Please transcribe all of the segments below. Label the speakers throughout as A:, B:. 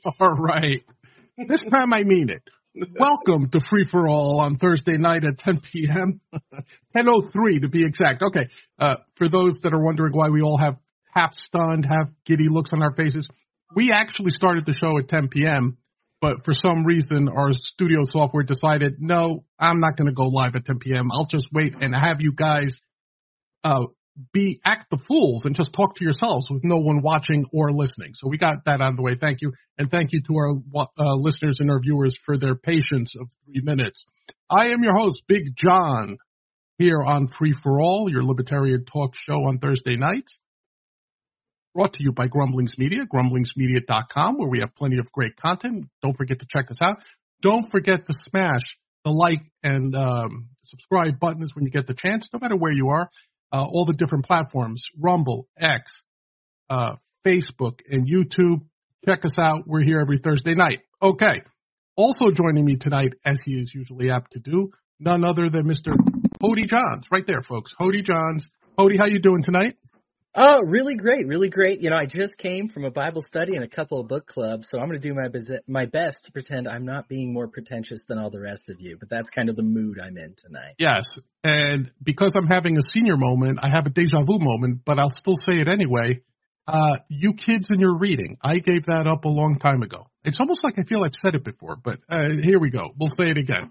A: All right. This time I mean it. Welcome to Free for All on Thursday night at 10 p.m. 10:03 to be exact. Okay. For those that are wondering why we all have half stunned, half giddy looks on our faces, we actually started the show at 10 p.m., but for some reason our studio software decided, no, I'm not going to go live at 10 p.m. I'll just wait and have you guys act the fools and just talk to yourselves with no one watching or listening. So we got that out of the way. Thank you. And thank you to our listeners and our viewers for their patience of 3 minutes. I am your host, Big John, here on Free for All, your libertarian talk show on Thursday nights. Brought to you by Grumblings Media, grumblingsmedia.com, where we have plenty of great content. Don't forget to check us out. Don't forget to smash the like and subscribe buttons when you get the chance, no matter where you are. All the different platforms, Rumble, X, Facebook, and YouTube. Check us out. We're here every Thursday night. Okay. Also joining me tonight, as he is usually apt to do, none other than Mr. Hody Johns. Right there, folks. Hody Johns. Hody, how you doing tonight?
B: Oh, really great, really great. You know, I just came from a Bible study and a couple of book clubs, so I'm going to do my best to pretend I'm not being more pretentious than all the rest of you, but that's kind of the mood I'm in tonight.
A: Yes, and because I'm having a senior moment, I have a deja vu moment, but I'll still say it anyway. You kids and your reading, I gave that up a long time ago. It's almost like I feel I've said it before, but here we go. We'll say it again.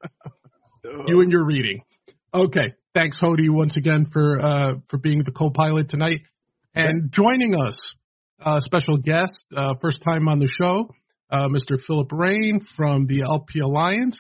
A: You and your reading. Okay. Thanks, Hody, once again for being the co-pilot tonight. And joining us, special guest, first time on the show, Mr. Philip Rain from the LP Alliance.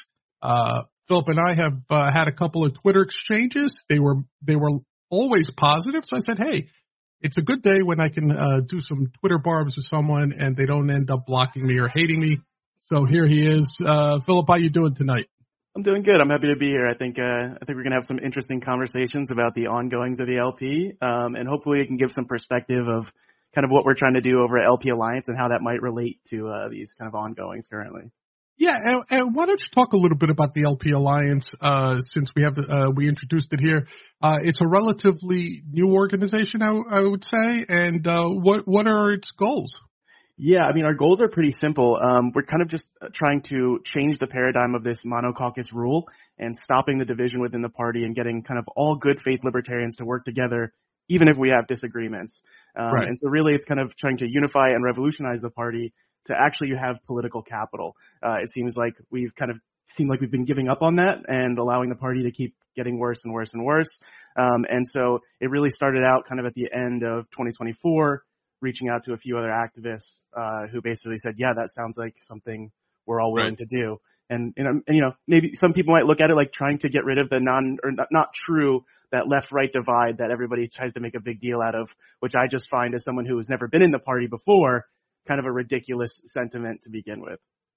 A: Philip and I have had a couple of Twitter exchanges. They were always positive. So I said, hey, it's a good day when I can do some Twitter barbs with someone and they don't end up blocking me or hating me. So here he is. Philip, how you doing tonight?
C: I'm doing good. I'm happy to be here. I think we're going to have some interesting conversations about the ongoings of the LP, and hopefully it can give some perspective of kind of what we're trying to do over at LP Alliance and how that might relate to these kind of ongoings currently.
A: Yeah, and why don't you talk a little bit about the LP Alliance since we introduced it here. It's a relatively new organization, I would say, and what are its goals?
C: Yeah, I mean, our goals are pretty simple. We're kind of just trying to change the paradigm of this monocaucus rule and stopping the division within the party and getting kind of all good faith libertarians to work together, even if we have disagreements.
A: Right.
C: And so really it's kind of trying to unify and revolutionize the party to actually have political capital. It seems like we've been giving up on that and allowing the party to keep getting worse and worse and worse. And so it really started out kind of at the end of 2024, reaching out to a few other activists who basically said, yeah, that sounds like something we're all willing to do. And maybe some people might look at it like trying to get rid of the not true, that left-right divide that everybody tries to make a big deal out of, which I just find as someone who has never been in the party before, kind of a ridiculous sentiment to begin with.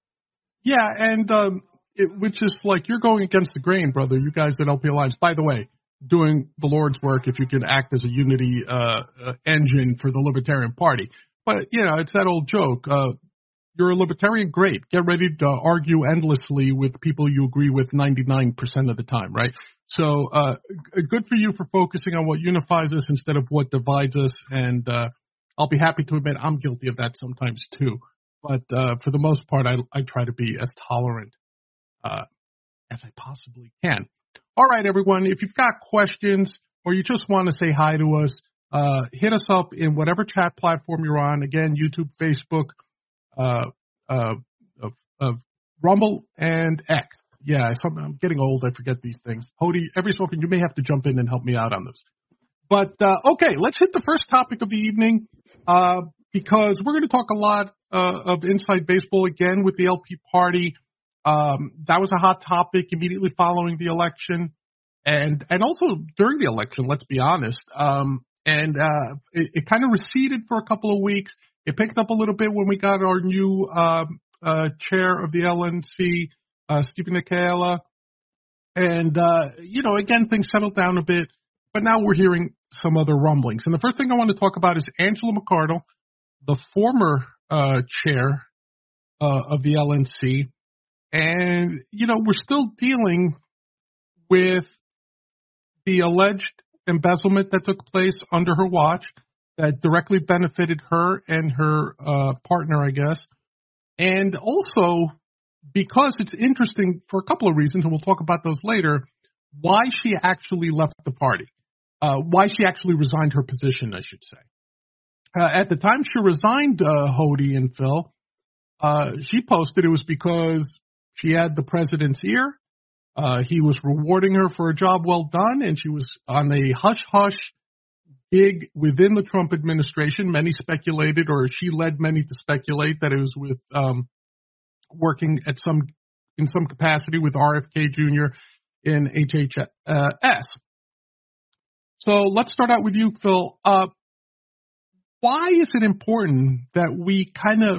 A: Yeah, and which is like you're going against the grain, brother. You guys at LP Alliance, by the way, doing the Lord's work if you can act as a unity engine for the Libertarian Party. But, it's that old joke. You're a libertarian, great. Get ready to argue endlessly with people you agree with 99% of the time, right? So good for you for focusing on what unifies us instead of what divides us. And I'll be happy to admit I'm guilty of that sometimes too. But for the most part, I try to be as tolerant as I possibly can. All right, everyone, if you've got questions or you just want to say hi to us, hit us up in whatever chat platform you're on. Again, YouTube, Facebook, Rumble, and X. Yeah, I'm getting old. I forget these things. Hody, every so often you may have to jump in and help me out on this. But, okay, let's hit the first topic of the evening because we're going to talk a lot of inside baseball again with the LP party. That was a hot topic immediately following the election and also during the election, let's be honest. It kind of receded for a couple of weeks. It picked up a little bit when we got our new chair of the LNC, Stephen Nicola. And, again, things settled down a bit. But now we're hearing some other rumblings. And the first thing I want to talk about is Angela McArdle, the former chair of the LNC. And, we're still dealing with the alleged embezzlement that took place under her watch that directly benefited her and her partner, I guess. And also because it's interesting for a couple of reasons, and we'll talk about those later, why she actually left the party, why she actually resigned her position, I should say. At the time she resigned, Hody and Phil, she posted it was because she had the president's ear. He was rewarding her for a job well done, and she was on a hush-hush gig within the Trump administration. Many speculated, or she led many to speculate, that it was with working in some capacity with RFK Jr. in HHS. So let's start out with you, Phil. Why is it important that we kind of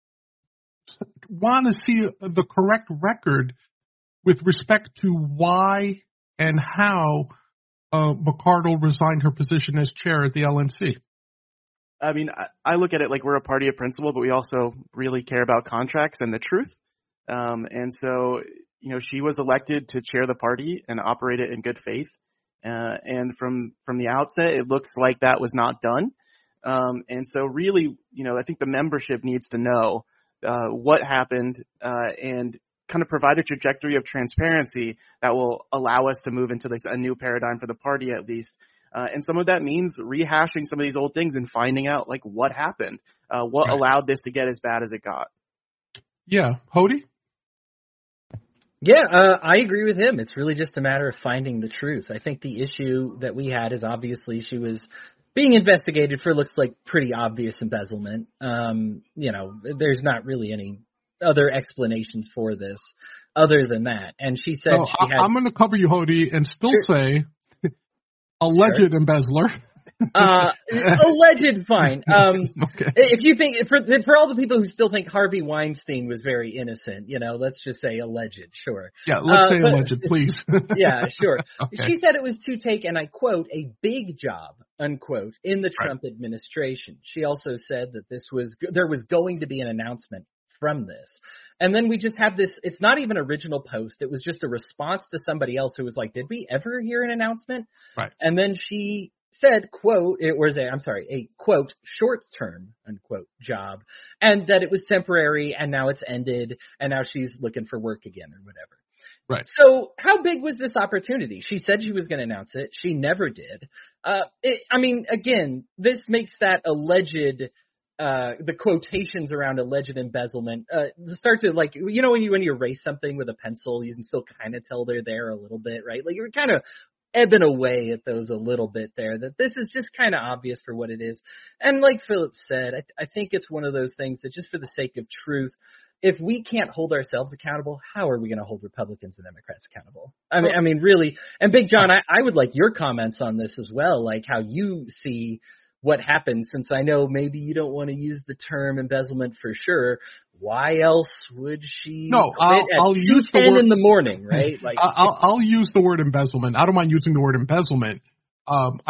A: want to see the correct record with respect to why and how McArdle resigned her position as chair at the LNC?
C: I mean, I look at it like we're a party of principle, but we also really care about contracts and the truth. And so, she was elected to chair the party and operate it in good faith. And from the outset, it looks like that was not done. And so really, I think the membership needs to know what happened and kind of provide a trajectory of transparency that will allow us to move into a new paradigm for the party, at least. And some of that means rehashing some of these old things and finding out what happened, what allowed this to get as bad as it got.
A: Yeah. Hody?
B: Yeah, I agree with him. It's really just a matter of finding the truth. I think the issue that we had is obviously she was being investigated for looks like pretty obvious embezzlement. There's not really any other explanations for this other than that. And she said I'm
A: going to cover you, Hody, and still say alleged embezzler.
B: Alleged, fine.
A: Okay.
B: If you think, for all the people who still think Harvey Weinstein was very innocent, let's just say alleged, sure.
A: Yeah, let's say alleged, please.
B: Yeah, sure.
A: Okay.
B: She said it was to take, and I quote, a big job, unquote, in the Trump administration. She also said that there was going to be an announcement from this. And then we just have this, it's not even original post. It was just a response to somebody else who was like, did we ever hear an announcement?
A: Right.
B: And then she said, quote, a quote, short-term, unquote, job, and that it was temporary, and now it's ended, and now she's looking for work again or whatever.
A: Right.
B: So how big was this opportunity? She said she was going to announce it. She never did. Again, this makes that alleged, the quotations around alleged embezzlement start to when you erase something with a pencil, you can still kind of tell they're there a little bit, right? Like you're kind of ebbing away at those a little bit there, that this is just kind of obvious for what it is. And like Philip said, I think it's one of those things that just for the sake of truth, if we can't hold ourselves accountable, how are we going to hold Republicans and Democrats accountable? I mean, really. And Big John, I would like your comments on this as well, like how you see what happened, since I know maybe you don't want to use the term embezzlement for sure. Why else would she?
A: No, I'll use the word
B: in the morning, right? Like
A: I'll use the word embezzlement. I don't mind using the word embezzlement. And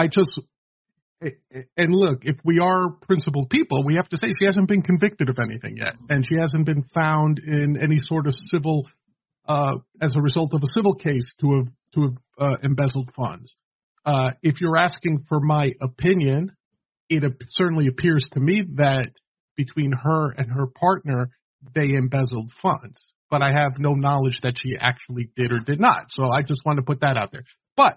A: look, if we are principled people, we have to say she hasn't been convicted of anything yet, and she hasn't been found in any sort of civil, as a result of a civil case to have embezzled funds. If you're asking for my opinion, it certainly appears to me that between her and her partner, they embezzled funds, but I have no knowledge that she actually did or did not. So I just want to put that out there. But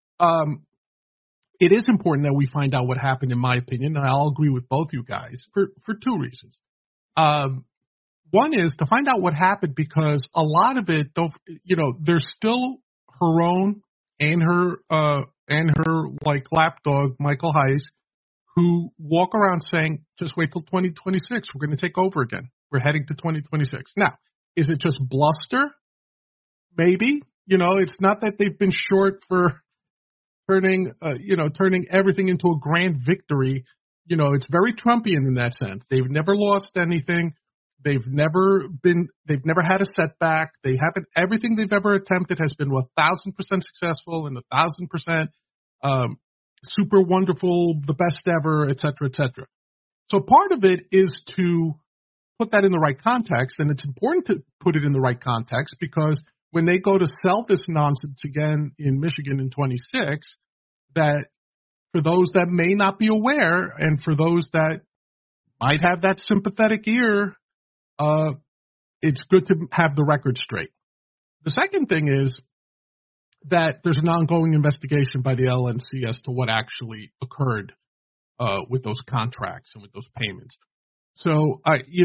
A: it is important that we find out what happened, in my opinion, and I'll agree with both you guys for two reasons. One is to find out what happened, because a lot of it, there's still her own and her lapdog, Michael Heiss, who walk around saying, just wait till 2026. We're going to take over again. We're heading to 2026. Now, is it just bluster? Maybe. It's not that they've been short for turning everything into a grand victory. It's very Trumpian in that sense. They've never lost anything. They've never had a setback. Everything they've ever attempted has been 1,000% successful and 1,000%, super wonderful, the best ever, et cetera, et cetera. So part of it is to put that in the right context, and it's important to put it in the right context, because when they go to sell this nonsense again in Michigan in 26, that for those that may not be aware, and for those that might have that sympathetic ear, it's good to have the record straight. The second thing is that there's an ongoing investigation by the LNC as to what actually occurred with those contracts and with those payments. So,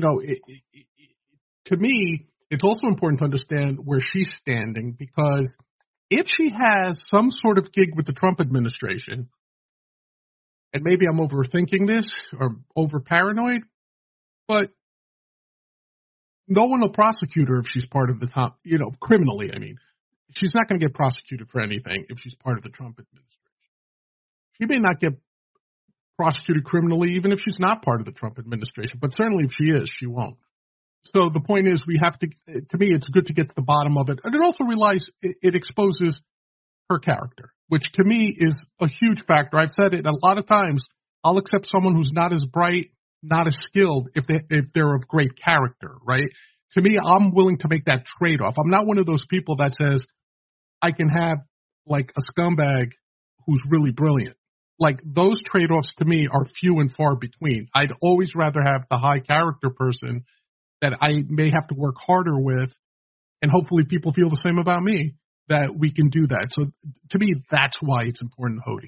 A: to me, it's also important to understand where she's standing, because if she has some sort of gig with the Trump administration, and maybe I'm overthinking this or over paranoid, but no one will prosecute her if she's part of the top, criminally. I mean, she's not going to get prosecuted for anything if she's part of the Trump administration. She may not get prosecuted criminally even if she's not part of the Trump administration, but certainly if she is, she won't. So the point is, we have to me, it's good to get to the bottom of it. And it also it exposes her character, which to me is a huge factor. I've said it a lot of times. I'll accept someone who's not as bright, not as skilled, if they're of great character, right? To me, I'm willing to make that trade-off. I'm not one of those people that says I can have like a scumbag who's really brilliant. Like, those trade-offs to me are few and far between. I'd always rather have the high character person that I may have to work harder with, and hopefully people feel the same about me, that we can do that. So to me, that's why it's important, Hody.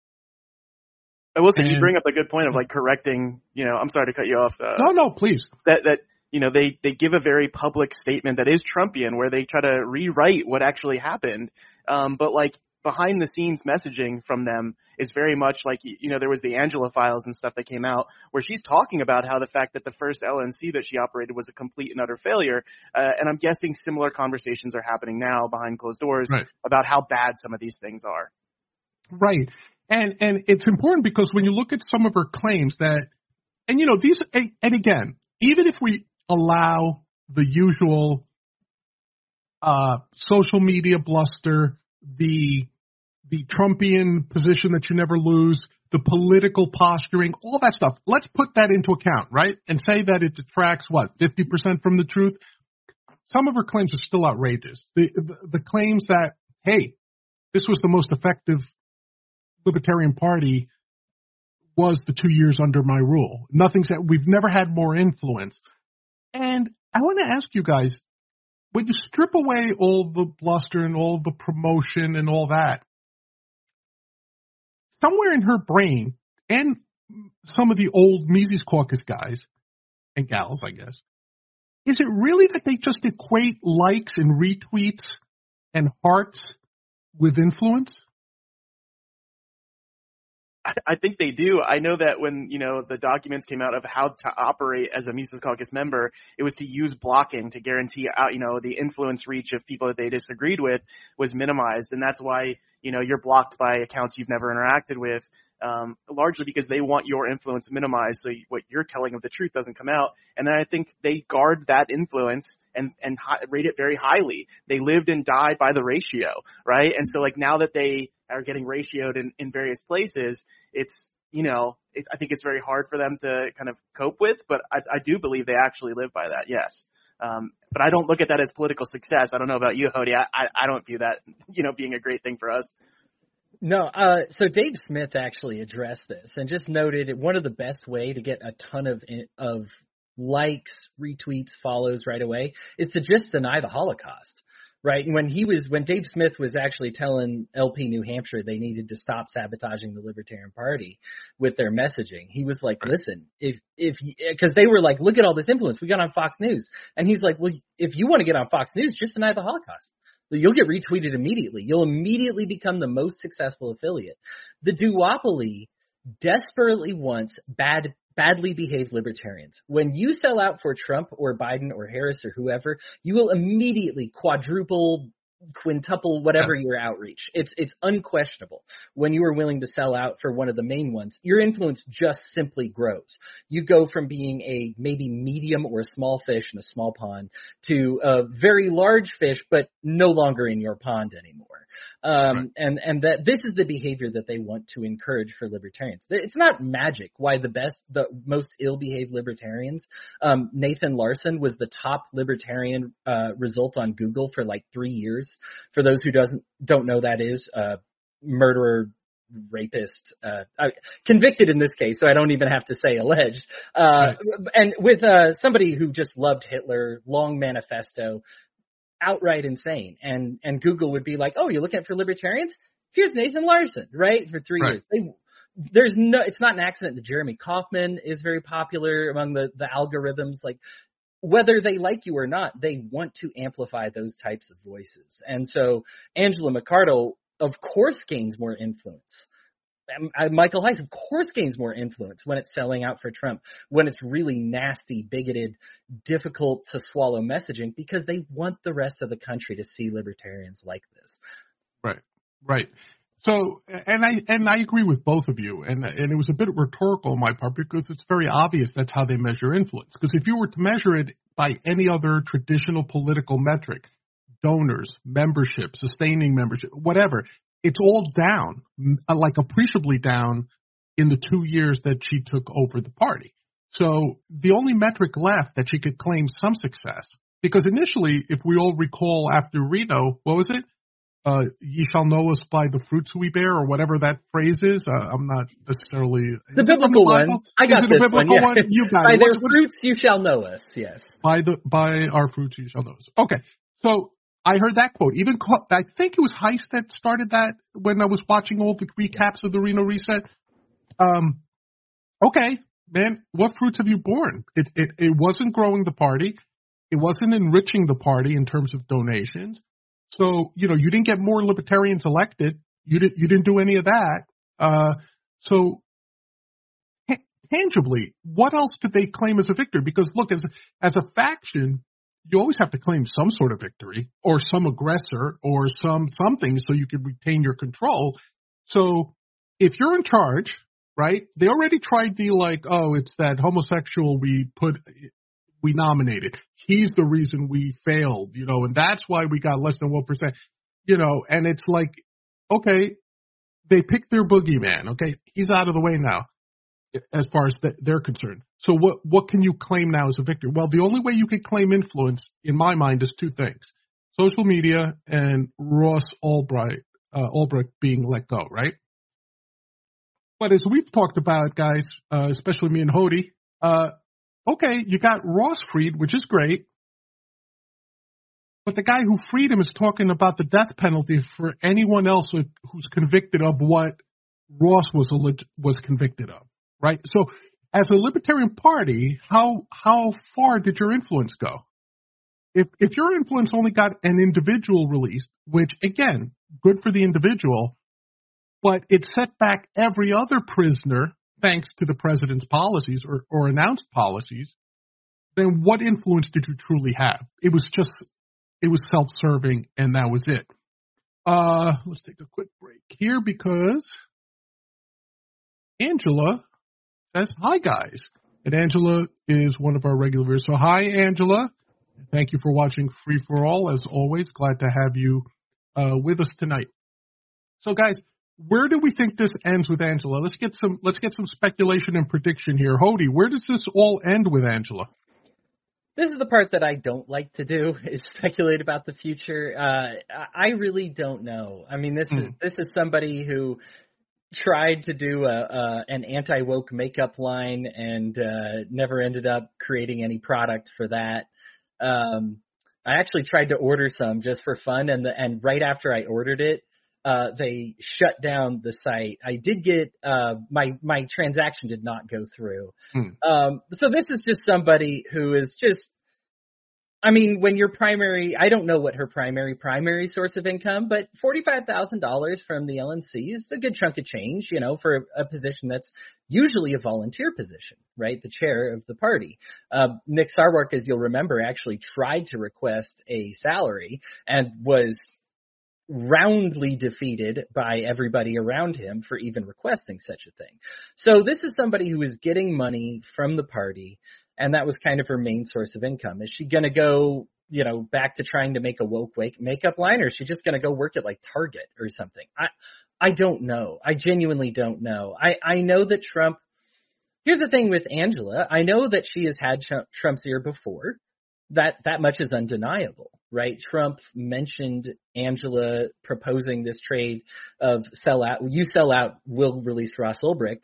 C: I will say, you bring up a good point of like correcting, I'm sorry to cut you off.
A: No, please.
C: That they give a very public statement that is Trumpian, where they try to rewrite what actually happened. But like behind the scenes messaging from them is very much like, there was the Angela files and stuff that came out where she's talking about how the fact that the first LNC that she operated was a complete and utter failure. And I'm guessing similar conversations are happening now behind closed doors about how bad some of these things are.
A: Right. And it's important because when you look at some of her claims that, and again, even if we allow the usual social media bluster, the Trumpian position that you never lose, the political posturing, all that stuff, let's put that into account, right? And say that it detracts, 50% from the truth? Some of her claims are still outrageous. The claims that, hey, this was the most effective Libertarian Party was the 2 years under my rule. We've never had more influence. And I want to ask you guys, when you strip away all the bluster and all the promotion and all that, somewhere in her brain, and some of the old Mises Caucus guys and gals, I guess, is it really that they just equate likes and retweets and hearts with influence?
C: I think they do. I know that when, the documents came out of how to operate as a Mises Caucus member, it was to use blocking to guarantee the influence reach of people that they disagreed with was minimized. And that's why, you're blocked by accounts you've never interacted with, largely because they want your influence minimized. So what you're telling of the truth doesn't come out. And then I think they guard that influence and rate it very highly. They lived and died by the ratio, right? And so like now that they are getting ratioed in various places, it's, I think it's very hard for them to kind of cope with, but I do believe they actually live by that. Yes. But I don't look at that as political success. I don't know about you, Hody. I don't view that, being a great thing for us.
B: No, so Dave Smith actually addressed this and just noted one of the best way to get a ton of likes, retweets, follows right away is to just deny the Holocaust, right? And when Dave Smith was actually telling LP New Hampshire they needed to stop sabotaging the Libertarian Party with their messaging, he was like, listen, because they were like, look at all this influence we got on Fox News. And he's like, well, if you want to get on Fox News, just deny the Holocaust. You'll get retweeted immediately. You'll immediately become the most successful affiliate. The duopoly desperately wants badly behaved libertarians. When you sell out for Trump or Biden or Harris or whoever, you will immediately quadruple, quintuple, whatever your outreach. It's unquestionable. When you are willing to sell out for one of the main ones, your influence just simply grows. You go from being a maybe medium or a small fish in a small pond to a very large fish, but no longer in your pond anymore. And that this is the behavior that they want to encourage for libertarians. It's not magic why the most ill-behaved libertarians, Nathan Larson was the top libertarian result on Google for like 3 years. For those who don't know, that is murderer, rapist, convicted in this case, so I don't even have to say alleged,
A: Right.
B: and with somebody who just loved Hitler, long manifesto, outright insane. And Google would be like, oh, you're looking for libertarians? Here's Nathan Larson, right? For 3
A: Right.
B: years. It's not an accident that Jeremy Kauffman is very popular among the algorithms. Like, whether they like you or not, they want to amplify those types of voices. And so Angela McArdle, of course, gains more influence. Michael Heiss, of course, gains more influence when it's selling out for Trump, when it's really nasty, bigoted, difficult to swallow messaging, because they want the rest of the country to see libertarians like this.
A: Right. So, and I agree with both of you, and it was a bit rhetorical on my part because it's very obvious that's how they measure influence. Because if you were to measure it by any other traditional political metric, donors, membership, sustaining membership, whatever, it's all down, like appreciably down in the 2 years that she took over the party. So the only metric left that she could claim some success, because initially, if we all recall after Reno, what was it? Ye shall know us by the fruits we bear, or whatever that phrase is. I'm not necessarily
B: the biblical one. I got this one. Yeah.
A: You got
B: by
A: it.
B: their fruits you shall know us. Yes.
A: By our fruits you shall know us. Okay, so I heard that quote. I think it was Heiss that started that when I was watching all the recaps of the Reno Reset. Okay, man, what fruits have you borne? It wasn't growing the party. It wasn't enriching the party in terms of donations. So, you didn't get more libertarians elected. You didn't do any of that. So tangibly, what else could they claim as a victory? Because look, as a faction, you always have to claim some sort of victory or some aggressor or something so you can retain your control. So if you're in charge, right, they already tried it's that homosexual we nominated. He's the reason we failed, and that's why we got less than 1%, and it's like, okay, they picked their boogeyman. Okay. He's out of the way now as far as they're concerned. So what can you claim now as a victory? Well, the only way you could claim influence in my mind is two things: social media and Ross Ulbricht being let go. Right. But as we've talked about, guys, especially me and Hody, okay, you got Ross freed, which is great, but the guy who freed him is talking about the death penalty for anyone else who's convicted of what Ross was convicted of, right? So as a Libertarian Party, how far did your influence go? If your influence only got an individual released, which, again, good for the individual, but it set back every other prisoner thanks to the president's policies or announced policies, then what influence did you truly have? It was self-serving, and that was it. Let's take a quick break here because Angela says, hi, guys. And Angela is one of our regular viewers. So hi, Angela. Thank you for watching Free for All. As always, glad to have you with us tonight. So, guys, where do we think this ends with Angela? Let's get some speculation and prediction here. Hody, where does this all end with Angela?
B: This is the part that I don't like to do, is speculate about the future. I really don't know. I mean, this is somebody who tried to do an anti-woke makeup line and never ended up creating any product for that. I actually tried to order some just for fun, and right after I ordered it, they shut down the site. I did get my transaction did not go through. So this is just somebody who is just, I mean, when your primary, I don't know what her primary source of income, but $45,000 from the LNC is a good chunk of change, for a position that's usually a volunteer position, right? The chair of the party. Nick Sarwark, as you'll remember, actually tried to request a salary and was roundly defeated by everybody around him for even requesting such a thing. So this is somebody who is getting money from the party, and that was kind of her main source of income. Is she going to go, back to trying to make a woke makeup line, or is she just going to go work at like Target or something? I don't know. I genuinely don't know. I know that Trump, here's the thing with Angela. I know that she has had Trump's ear before. That much is undeniable. right? Trump mentioned Angela proposing this trade of sell out, we'll release Ross Ulbricht.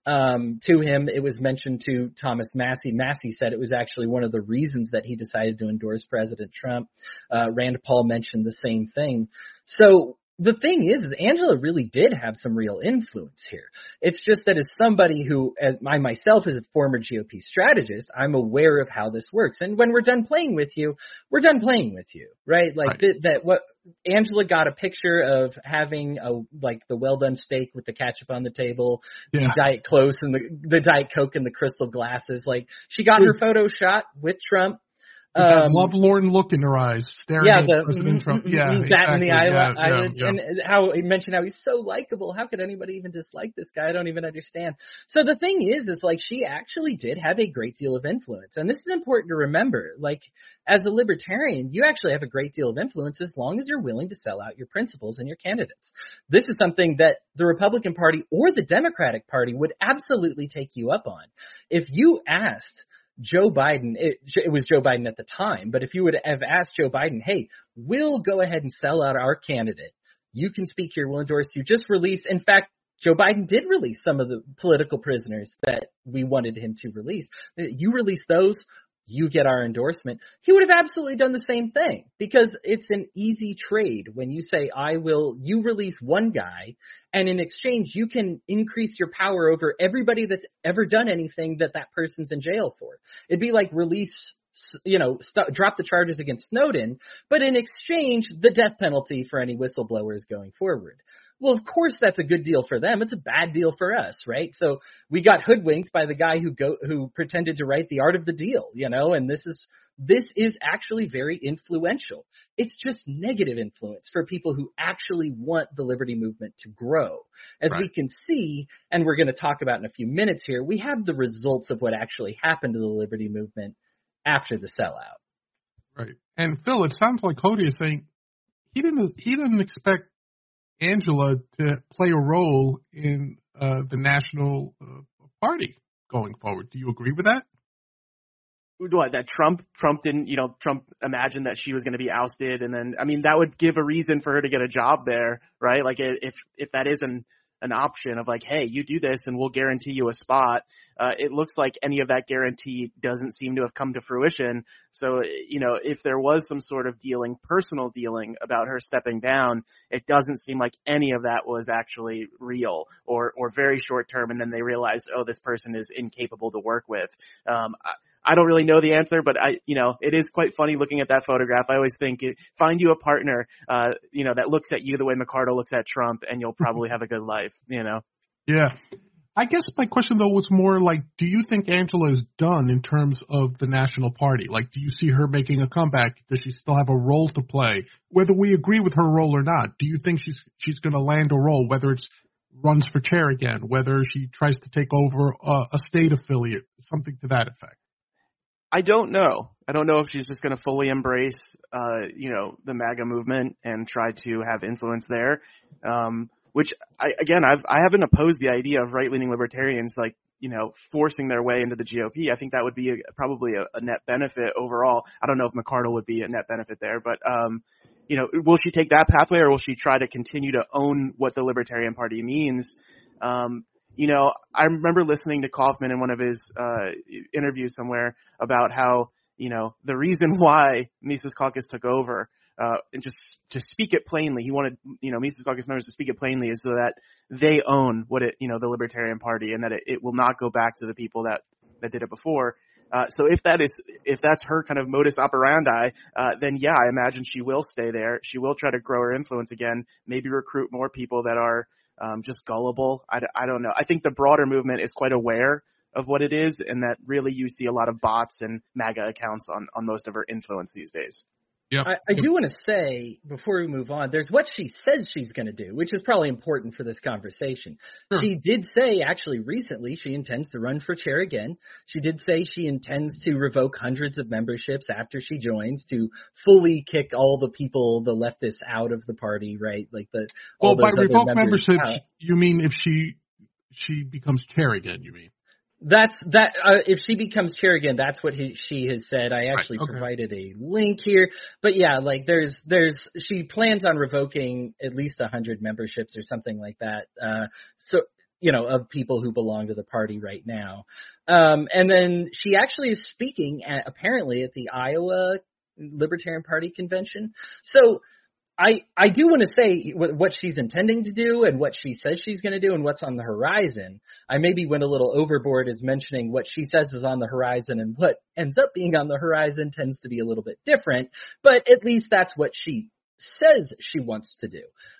B: To him, it was mentioned to Thomas Massie. Massie said it was actually one of the reasons that he decided to endorse President Trump. Rand Paul mentioned the same thing. So the thing is Angela really did have some real influence here. It's just that as somebody who, as I myself as a former GOP strategist, I'm aware of how this works. And when we're done playing with you, we're done playing with you, right? Like what Angela got a picture of having the well done steak with the ketchup on the table, the Diet Close and the Diet Coke and the crystal glasses. Like she got her photo shot with Trump.
A: That lovelorn look in her eyes, staring at President Trump.
B: Yeah,
A: exactly.
B: That in the eyelids, and how he mentioned how he's so likable. How could anybody even dislike this guy? I don't even understand. So the thing is like she actually did have a great deal of influence, and this is important to remember. Like as a libertarian, you actually have a great deal of influence as long as you're willing to sell out your principles and your candidates. This is something that the Republican Party or the Democratic Party would absolutely take you up on. If you asked Joe Biden, it was Joe Biden at the time, but if you would have asked Joe Biden, hey, we'll go ahead and sell out our candidate. You can speak here, we'll endorse you. Just release. In fact, Joe Biden did release some of the political prisoners that we wanted him to release. You release those, you get our endorsement. He would have absolutely done the same thing because it's an easy trade when you say, you release one guy, and in exchange, you can increase your power over everybody that's ever done anything that person's in jail for. It'd be like release, drop the charges against Snowden, but in exchange, the death penalty for any whistleblowers going forward. Well, of course, that's a good deal for them. It's a bad deal for us, right? So we got hoodwinked by the guy who pretended to write The Art of the Deal, and this is actually very influential. It's just negative influence for people who actually want the liberty movement to grow. As we can see, and we're going to talk about in a few minutes here, we have the results of what actually happened to the liberty movement after the sellout.
A: Right. And Phil, it sounds like Cody is saying he didn't expect Angela to play a role in the National Party going forward. Do you agree with that?
C: What, that Trump didn't, Trump imagined that she was going to be ousted, and then, that would give a reason for her to get a job there, right? Like if that is an option of like, hey, you do this and we'll guarantee you a spot. It looks like any of that guarantee doesn't seem to have come to fruition. So, if there was some sort of personal dealing about her stepping down, it doesn't seem like any of that was actually real or very short term. And then they realized, oh, this person is incapable to work with. I don't really know the answer, but it is quite funny looking at that photograph. I always think find you a partner, that looks at you the way McArdle looks at Trump, and you'll probably have a good life,
A: Yeah. I guess my question though was more like, do you think Angela is done in terms of the National Party? Like, do you see her making a comeback? Does she still have a role to play? Whether we agree with her role or not, do you think she's going to land a role, whether it's runs for chair again, whether she tries to take over a state affiliate, something to that effect?
C: I don't know. I don't know if she's just going to fully embrace, the MAGA movement and try to have influence there. Which I haven't opposed the idea of right-leaning libertarians, forcing their way into the GOP. I think that would be probably a net benefit overall. I don't know if McArdle would be a net benefit there, but, will she take that pathway, or will she try to continue to own what the Libertarian Party means? I remember listening to Kaufman in one of his interviews somewhere about how, the reason why Mises Caucus took over, and just to speak it plainly, he wanted, Mises Caucus members to speak it plainly, is so that they own the Libertarian Party, and that it will not go back to the people that did it before. So if that's her kind of modus operandi, then yeah, I imagine she will stay there. She will try to grow her influence again, maybe recruit more people that are just gullible. I don't know. I think the broader movement is quite aware of what it is, and that really you see a lot of bots and MAGA accounts on most of her influence these days.
A: Yep.
B: I do want to say, before we move on, there's what she says she's going to do, which is probably important for this conversation.
A: Sure.
B: She did say, actually, recently, she intends to run for chair again. She did say she intends to revoke hundreds of memberships after she joins, to fully kick all the people, the leftists, out of the party, right? Like
A: by revoke memberships, you mean if she becomes chair again, you mean?
B: That's that. If she becomes chair again, that's what she has said. I actually provided a link here, but yeah, like there's she plans on revoking at least 100 memberships or something like that. So of people who belong to the party right now. And then she actually is speaking apparently at the Iowa Libertarian Party convention. So I do want to say what she's intending to do and what she says she's going to do and what's on the horizon. I maybe went a little overboard as mentioning what she says is on the horizon, and what ends up being on the horizon tends to be a little bit different, but at least that's what she says she wants to do.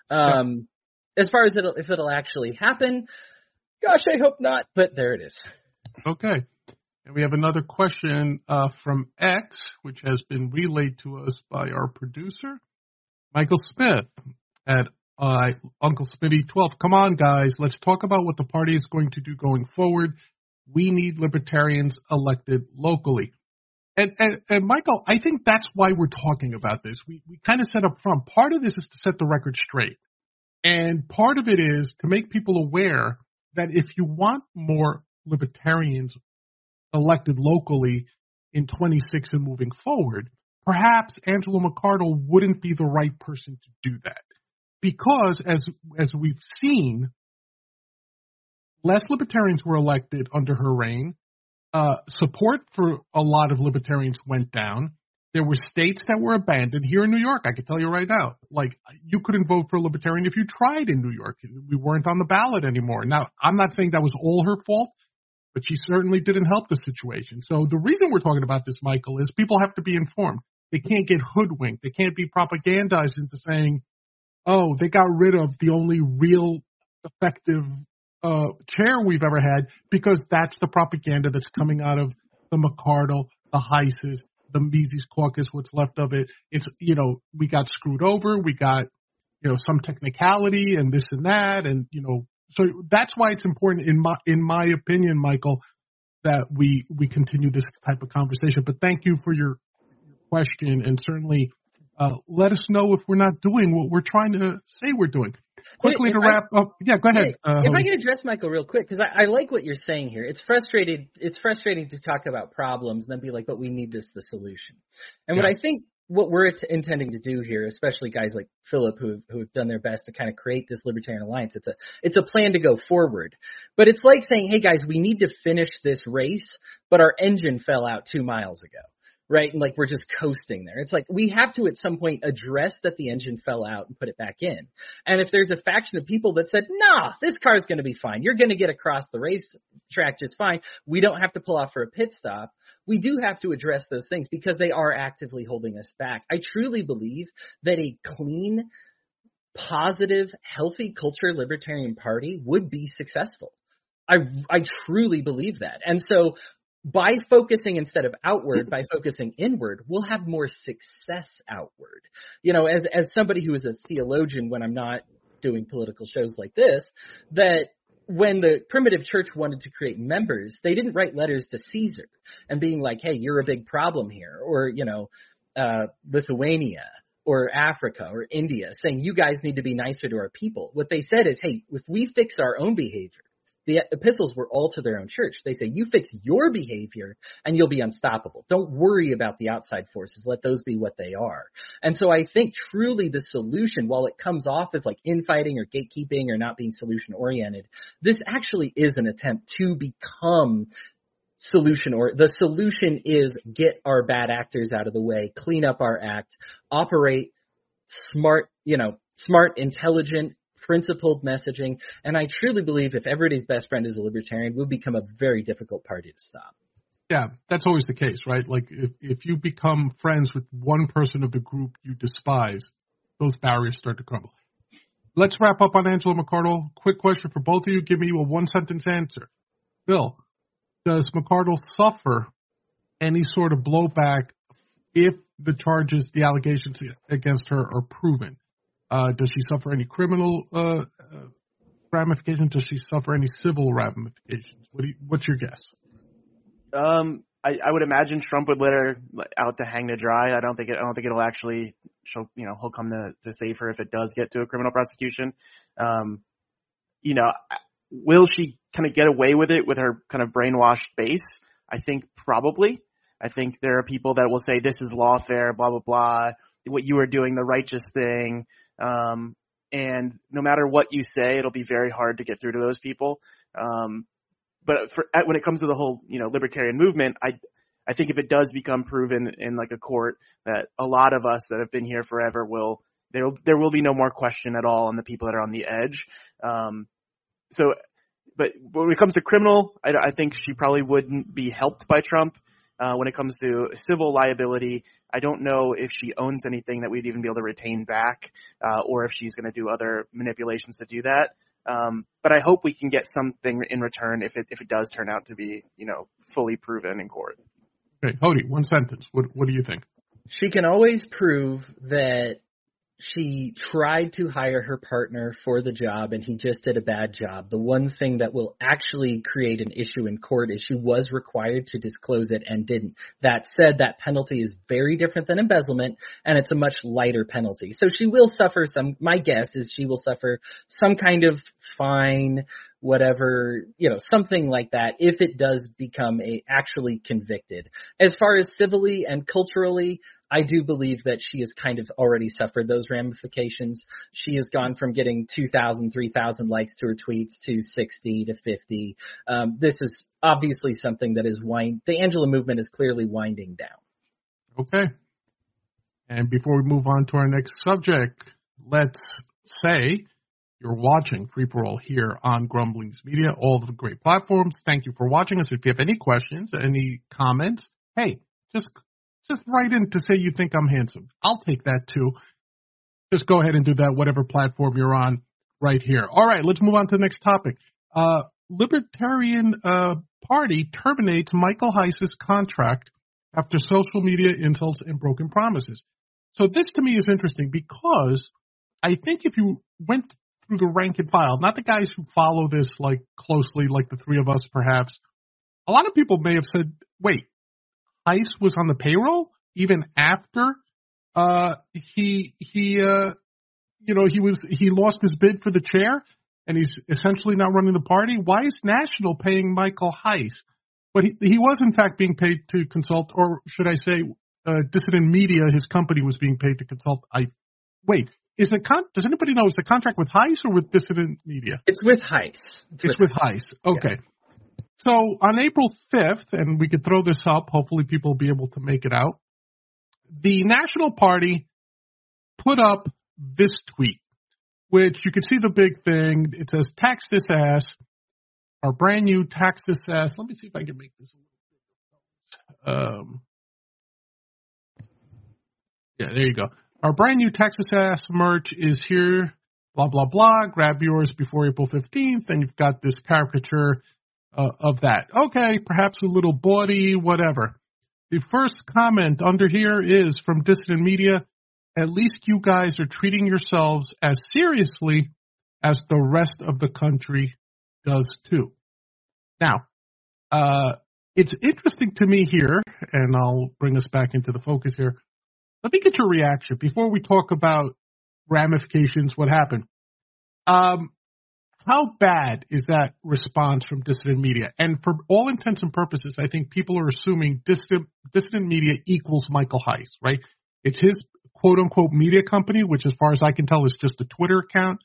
B: As far as if it'll actually happen, gosh, I hope not, but there it is.
A: Okay. And we have another question from X, which has been relayed to us by our producer, Michael Smith at Uncle Smitty 12. Come on, guys. Let's talk about what the party is going to do going forward. We need libertarians elected locally. And Michael, I think that's why we're talking about this. We kind of said up front, part of this is to set the record straight. And part of it is to make people aware that if you want more libertarians elected locally in 26 and moving forward, perhaps Angela McArdle wouldn't be the right person to do that. Because as we've seen, less libertarians were elected under her reign. Support for a lot of libertarians went down. There were states that were abandoned. Here in New York, I can tell you right now, like, you couldn't vote for a libertarian if you tried in New York. We weren't on the ballot anymore. Now, I'm not saying that was all her fault, but she certainly didn't help the situation. So the reason we're talking about this, Michael, is people have to be informed. They can't get hoodwinked. They can't be propagandized into saying, oh, they got rid of the only real effective chair we've ever had, because that's the propaganda that's coming out of the McArdle, the Heises, the Mises Caucus, what's left of it. It's, we got screwed over. We got, some technicality and this and that. And, so that's why it's important, in my opinion, Michael, that we continue this type of conversation. But thank you for your question, and certainly let us know if we're not doing what we're trying to say we're doing. Quickly to wrap up. Yeah, go ahead.
B: If I can address Michael real quick, because I like what you're saying here. It's frustrating to talk about problems and then be like, but we need the solution. And what I think what we're intending to do here, especially guys like Philip who have done their best to kind of create this Libertarian Alliance, it's a plan to go forward. But it's like saying, hey guys, we need to finish this race, but our engine fell out 2 miles ago. Right? And like, we're just coasting there. It's like, we have to at some point address that the engine fell out and put it back in. And if there's a faction of people that said, nah, this car's going to be fine. You're going to get across the race track just fine. We don't have to pull off for a pit stop. We do have to address those things because they are actively holding us back. I truly believe that a clean, positive, healthy culture libertarian party would be successful. I truly believe that. And so, by focusing instead of outward, by focusing inward, we'll have more success outward. As somebody who is a theologian when I'm not doing political shows like this, that when the primitive church wanted to create members, they didn't write letters to Caesar and being like, hey, you're a big problem here, or, Lithuania or Africa or India, saying you guys need to be nicer to our people. What they said is, hey, if we fix our own behavior, the epistles were all to their own church. They say, you fix your behavior and you'll be unstoppable. Don't worry about the outside forces. Let those be what they are. And so I think truly the solution, while it comes off as like infighting or gatekeeping or not being solution oriented, this actually is an attempt to become the solution is get our bad actors out of the way, clean up our act, operate smart, intelligent, principled messaging. And I truly believe if everybody's best friend is a libertarian, we'll become a very difficult party to stop.
A: Yeah, that's always the case, right? Like if you become friends with one person of the group you despise, those barriers start to crumble. Let's wrap up on Angela McArdle. Quick question for both of you. Give me a one-sentence answer. Bill, does McArdle suffer any sort of blowback if the allegations against her are proven? Does she suffer any criminal ramifications? Does she suffer any civil ramifications? What's your guess?
C: I would imagine Trump would let her out to hang to dry. I don't think it'll actually show. He'll come to save her if it does get to a criminal prosecution. Will she kind of get away with it with her kind of brainwashed base? I think probably. I think there are people that will say this is lawfare, blah, blah, blah, what you are doing, the righteous thing. And no matter what you say, it'll be very hard to get through to those people. But when it comes to the whole, libertarian movement, I think if it does become proven in like a court that a lot of us that have been here forever there will be no more question at all on the people that are on the edge. But when it comes to criminal, I think she probably wouldn't be helped by Trump. When it comes to civil liability, I don't know if she owns anything that we'd even be able to retain back, or if she's going to do other manipulations to do that. But I hope we can get something in return if it does turn out to be, fully proven in court.
A: Okay, Hody, one sentence. What do you think?
B: She can always prove that she tried to hire her partner for the job and he just did a bad job. The one thing that will actually create an issue in court is she was required to disclose it and didn't. That said, that penalty is very different than embezzlement, and it's a much lighter penalty. So she will suffer my guess is she will suffer some kind of fine, whatever, something like that, if it does become actually convicted. As far as civilly and culturally, I do believe that she has kind of already suffered those ramifications. She has gone from getting 2,000, 3,000 likes to her tweets to 60 to 50. This is obviously something that is the Angela movement is clearly winding down.
A: Okay. And before we move on to our next subject, let's say you're watching Free For All here on Grumblings Media, all the great platforms. Thank you for watching us. If you have any questions, any comments, hey, just write in to say you think I'm handsome. I'll take that too. Just go ahead and do that, whatever platform you're on right here. All right, let's move on to the next topic. Libertarian Party terminates Michael Heis's contract after social media insults and broken promises. So this to me is interesting because I think if you went through the rank and file, not the guys who follow this like closely, like the three of us perhaps, a lot of people may have said, wait, Heis was on the payroll even after he lost his bid for the chair and he's essentially not running the party. Why is National paying Michael Heis? But he was in fact being paid to consult, or should I say, Dissident Media, his company, was being paid to consult. Does anybody know, is the contract with Heis or with Dissident Media?
B: It's with Heis.
A: It's with Heis. Okay. Yeah. So on April 5th, and we could throw this up, hopefully people will be able to make it out, the National Party put up this tweet, which you can see the big thing. It says, tax this ass, our brand new tax this ass. Let me see if I can make this a little bigger. Yeah, there you go. Our brand new tax this ass merch is here, blah, blah, blah. Grab yours before April 15th, and you've got this caricature of that. Okay, perhaps a little bawdy, whatever. The first comment under here is from Dissident Media. At least you guys are treating yourselves as seriously as the rest of the country does too. Now, it's interesting to me here, and I'll bring us back into the focus here. Let me get your reaction before we talk about ramifications, what happened. How bad is that response from Dissident Media? And for all intents and purposes, I think people are assuming Dissident Media equals Michael Heis, right? It's his quote-unquote media company, which as far as I can tell is just a Twitter account.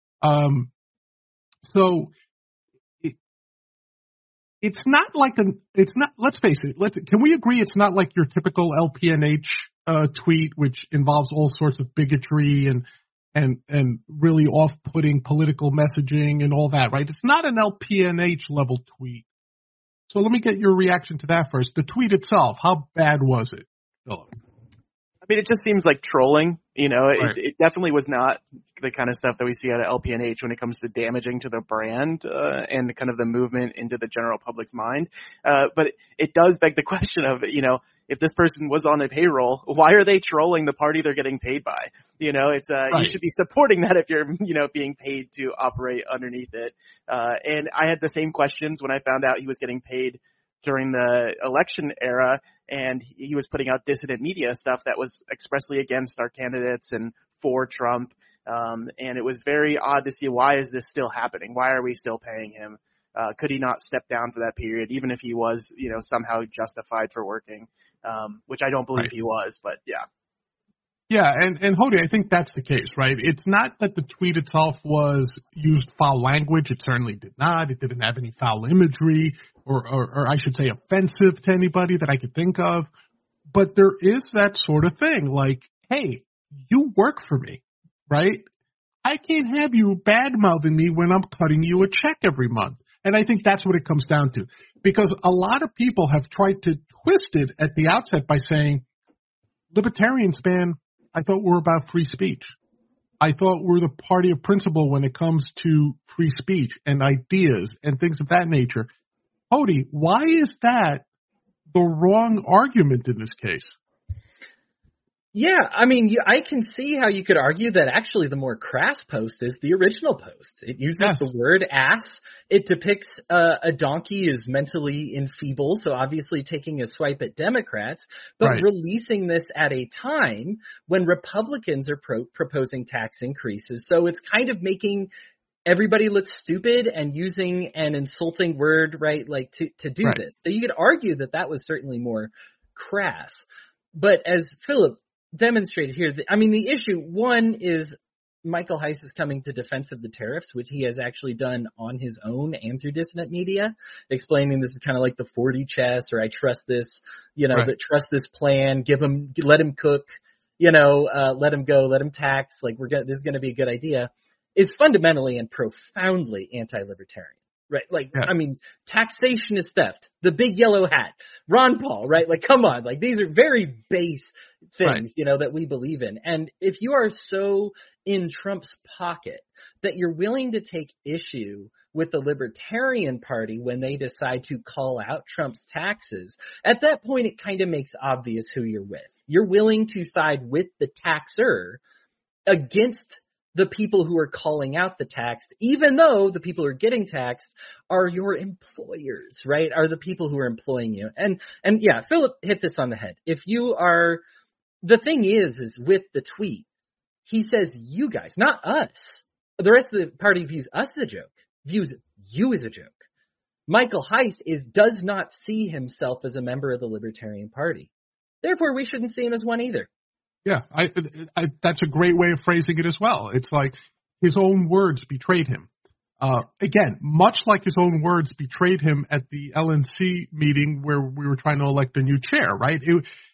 A: It's not like let's face it, can we agree it's not like your typical LPNH tweet, which involves all sorts of bigotry and really off-putting political messaging and all that, right? It's not an LPNH level tweet. So let me get your reaction to that first. The tweet itself, how bad was it, Philip?
C: I mean, it just seems like trolling.
A: Right.
C: It definitely was not the kind of stuff that we see out of LPNH when it comes to damaging to the brand and kind of the movement into the general public's mind. But it does beg the question of, if this person was on the payroll, why are they trolling the party they're getting paid by? Right. You should be supporting that if you're, being paid to operate underneath it. And I had the same questions when I found out he was getting paid during the election era, and he was putting out Dissident Media stuff that was expressly against our candidates and for Trump. And it was very odd to see, why is this still happening? Why are we still paying him? Could he not step down for that period, even if he was, somehow justified for working, which I don't believe he was, but yeah.
A: Yeah, and Hody, I think that's the case, right? It's not that the tweet itself used foul language. It certainly did not. It didn't have any foul imagery or I should say offensive to anybody that I could think of. But there is that sort of thing, like, hey, you work for me, right? I can't have you bad-mouthing me when I'm cutting you a check every month. And I think that's what it comes down to. Because a lot of people have tried to twist it at the outset by saying, libertarians, man, I thought we're about free speech. I thought we're the party of principle when it comes to free speech and ideas and things of that nature. Hody, why is that the wrong argument in this case?
B: Yeah, I mean, I can see how you could argue that actually the more crass post is the original post. It uses the word ass. It depicts a donkey as mentally enfeebled, so obviously taking a swipe at Democrats, but releasing this at a time when Republicans are proposing tax increases. So it's kind of making everybody look stupid and using an insulting word, right, like to do this. So you could argue that that was certainly more crass. But as Philip demonstrated here, I mean, the issue, one, is Michael Heiss is coming to defense of the tariffs, which he has actually done on his own and through Dissonant Media, explaining this is kind of like the 4D chess, or I trust this, but trust this plan, let him cook, let him go, let him tax, this is going to be a good idea, is fundamentally and profoundly anti-libertarian. Right, I mean, taxation is theft. The big yellow hat. Ron Paul, right? Like, come on. Like, these are very base things, that we believe in. And if you are so in Trump's pocket that you're willing to take issue with the Libertarian Party when they decide to call out Trump's taxes, at that point, it kind of makes obvious who you're with. You're willing to side with the taxer against the people who are calling out the tax, even though the people who are getting taxed are your employers, right? Are the people who are employing you. And yeah, Philip hit this on the head. If you are, the thing is with the tweet, he says you guys, not us. The rest of the party views us as a joke, views you as a joke. Michael Heiss does not see himself as a member of the Libertarian Party. Therefore, we shouldn't see him as one either.
A: Yeah, that's a great way of phrasing it as well. It's like his own words betrayed him. Again, much like his own words betrayed him at the LNC meeting where we were trying to elect a new chair, right?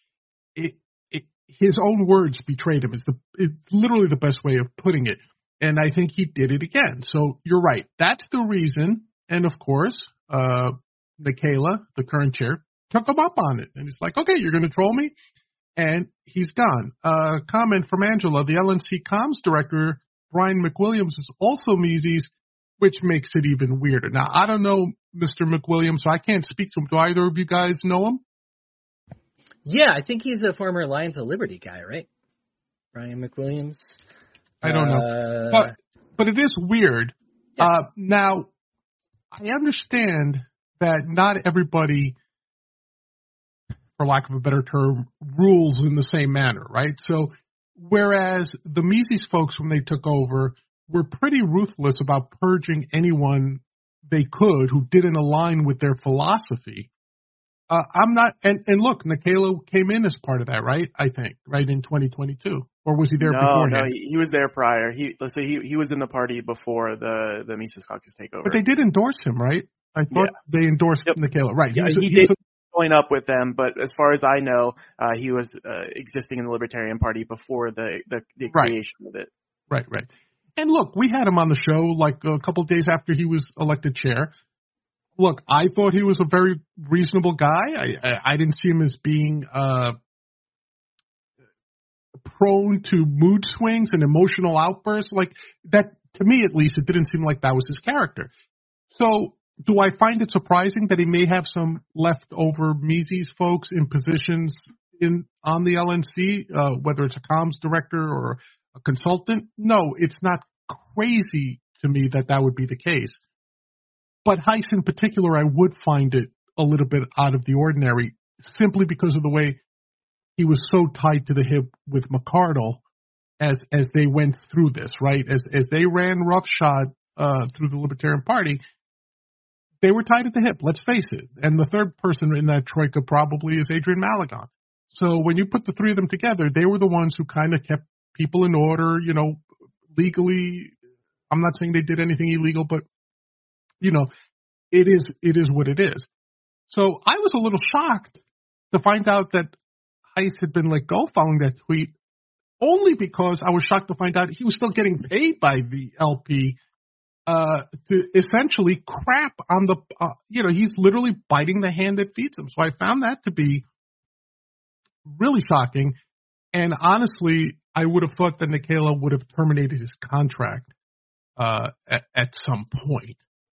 A: His own words betrayed him. It's literally the best way of putting it. And I think he did it again. So you're right. That's the reason. And of course, Nikayla, the current chair, took him up on it. And he's like, okay, you're going to troll me? And he's gone. Comment from Angela. The LNC comms director, Brian McWilliams, is also Mises, which makes it even weirder. Now, I don't know Mr. McWilliams, so I can't speak to him. Do either of you guys know him?
B: Yeah, I think he's a former Alliance of Liberty guy, right? Brian McWilliams.
A: I don't know. But it is weird. Yeah. Now, I understand that not everybody, for lack of a better term, rules in the same manner, right? So whereas the Mises folks, when they took over, were pretty ruthless about purging anyone they could who didn't align with their philosophy, I'm not, and look, Nikayla came in as part of that, right? I think, right, in 2022. Or was he there before?
C: No, he was there prior. He was in the party before the Mises Caucus takeover.
A: But they did endorse him, right? I thought they endorsed Nikayla, right?
C: Yeah, he did join up with them, but as far as I know, he was existing in the Libertarian Party before the creation of it.
A: Right. And look, we had him on the show like a couple of days after he was elected chair. Look, I thought he was a very reasonable guy. I didn't see him as being prone to mood swings and emotional outbursts like that. To me, at least, it didn't seem like that was his character. So do I find it surprising that he may have some leftover Mises folks in positions on the LNC, whether it's a comms director or a consultant? No, it's not crazy to me that would be the case. But Heiss in particular, I would find it a little bit out of the ordinary simply because of the way he was so tied to the hip with McArdle as they went through this, right? As they ran roughshod through the Libertarian Party, they were tied at the hip, let's face it. And the third person in that troika probably is Adrian Maligon. So when you put the three of them together, they were the ones who kind of kept people in order, legally. I'm not saying they did anything illegal, but, it is what it is. So I was a little shocked to find out that Heiss had been let go following that tweet, only because I was shocked to find out he was still getting paid by the LP to essentially crap on the, he's literally biting the hand that feeds him. So I found that to be really shocking. And honestly, I would have thought that Nikela would have terminated his contract at some point.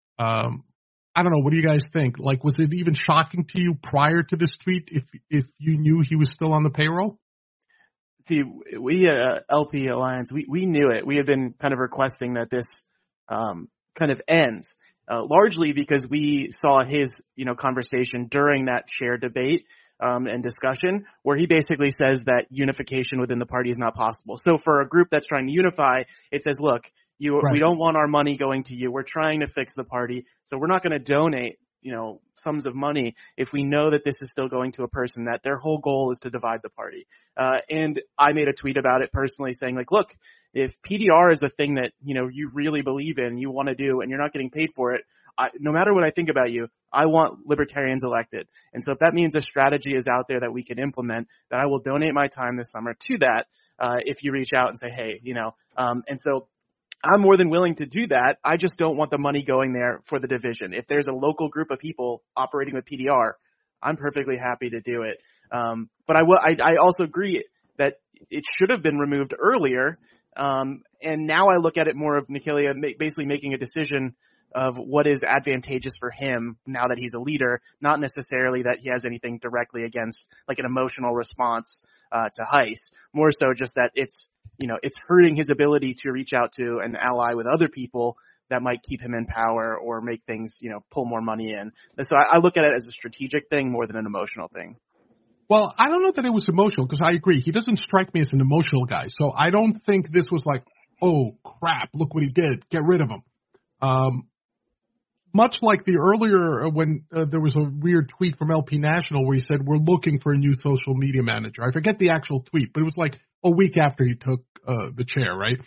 A: I don't know. What do you guys think? Like, was it even shocking to you prior to this tweet if you knew he was still on the payroll?
C: See, we LP Alliance, we knew it. We had been kind of requesting that this kind of ends, largely because we saw his, conversation during that shared debate and discussion where he basically says that unification within the party is not possible. So for a group that's trying to unify, it says, look,
A: Right.
C: We don't want our money going to you. We're trying to fix the party. So we're not going to donate, sums of money if we know that this is still going to a person that their whole goal is to divide the party. And I made a tweet about it personally saying, like, look, if PDR is a thing that, you really believe in, you want to do, and you're not getting paid for it, no matter what I think about you, I want libertarians elected. And so if that means a strategy is out there that we can implement, that I will donate my time this summer to that, if you reach out and say, hey, and so I'm more than willing to do that. I just don't want the money going there for the division. If there's a local group of people operating with PDR, I'm perfectly happy to do it. But I also agree that it should have been removed earlier. And now I look at it more of Nikela basically making a decision of what is advantageous for him now that he's a leader, not necessarily that he has anything directly against like an emotional response to Heiss. More so just that it's hurting his ability to reach out to and ally with other people that might keep him in power or make things, pull more money in. So I look at it as a strategic thing more than an emotional thing.
A: Well, I don't know that it was emotional because I agree. He doesn't strike me as an emotional guy. So I don't think this was like, oh, crap, look what he did. Get rid of him. Much like the earlier when there was a weird tweet from LP National where he said, we're looking for a new social media manager. I forget the actual tweet, but it was like a week after he took the chair, right?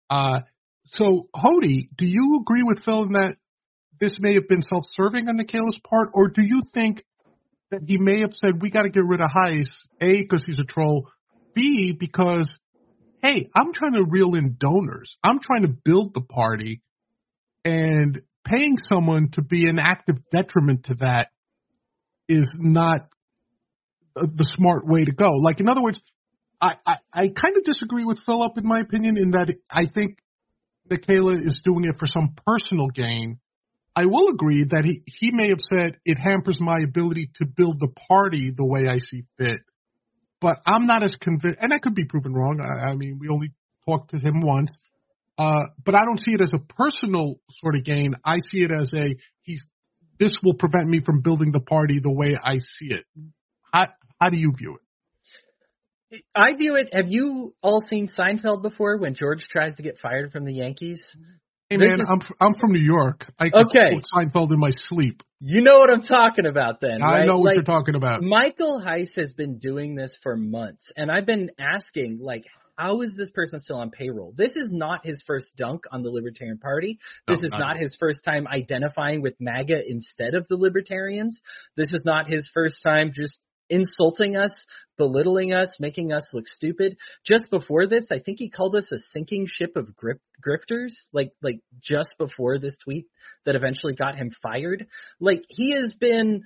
A: So, Hody, do you agree with Phil in that this may have been self-serving on Nikela's part, or do you think that he may have said, we got to get rid of Heiss, A, because he's a troll, B, because, hey, I'm trying to reel in donors. I'm trying to build the party, and paying someone to be an active detriment to that is not the smart way to go. Like, in other words, I kind of disagree with Philip, in my opinion, in that I think Nikela is doing it for some personal gain. I will agree that he may have said it hampers my ability to build the party the way I see fit. But I'm not as convinced, and that could be proven wrong. I mean, we only talked to him once. But I don't see it as a personal sort of gain. I see it as this will prevent me from building the party the way I see it. How do you view it?
B: I view it. Have you all seen Seinfeld before when George tries to get fired from the Yankees?
A: Hey man, I'm from New York. I can quote Seinfeld in my sleep.
B: You know what I'm talking about then, right?
A: I know what you're talking about.
B: Michael Heiss has been doing this for months, and I've been asking, like, how is this person still on payroll? This is not his first dunk on the Libertarian Party. This is not his first time identifying with MAGA instead of the Libertarians. This is not his first time just insulting us, belittling us, making us look stupid. Just before this, I think he called us a sinking ship of grifters, like just before this tweet that eventually got him fired. Like, he has been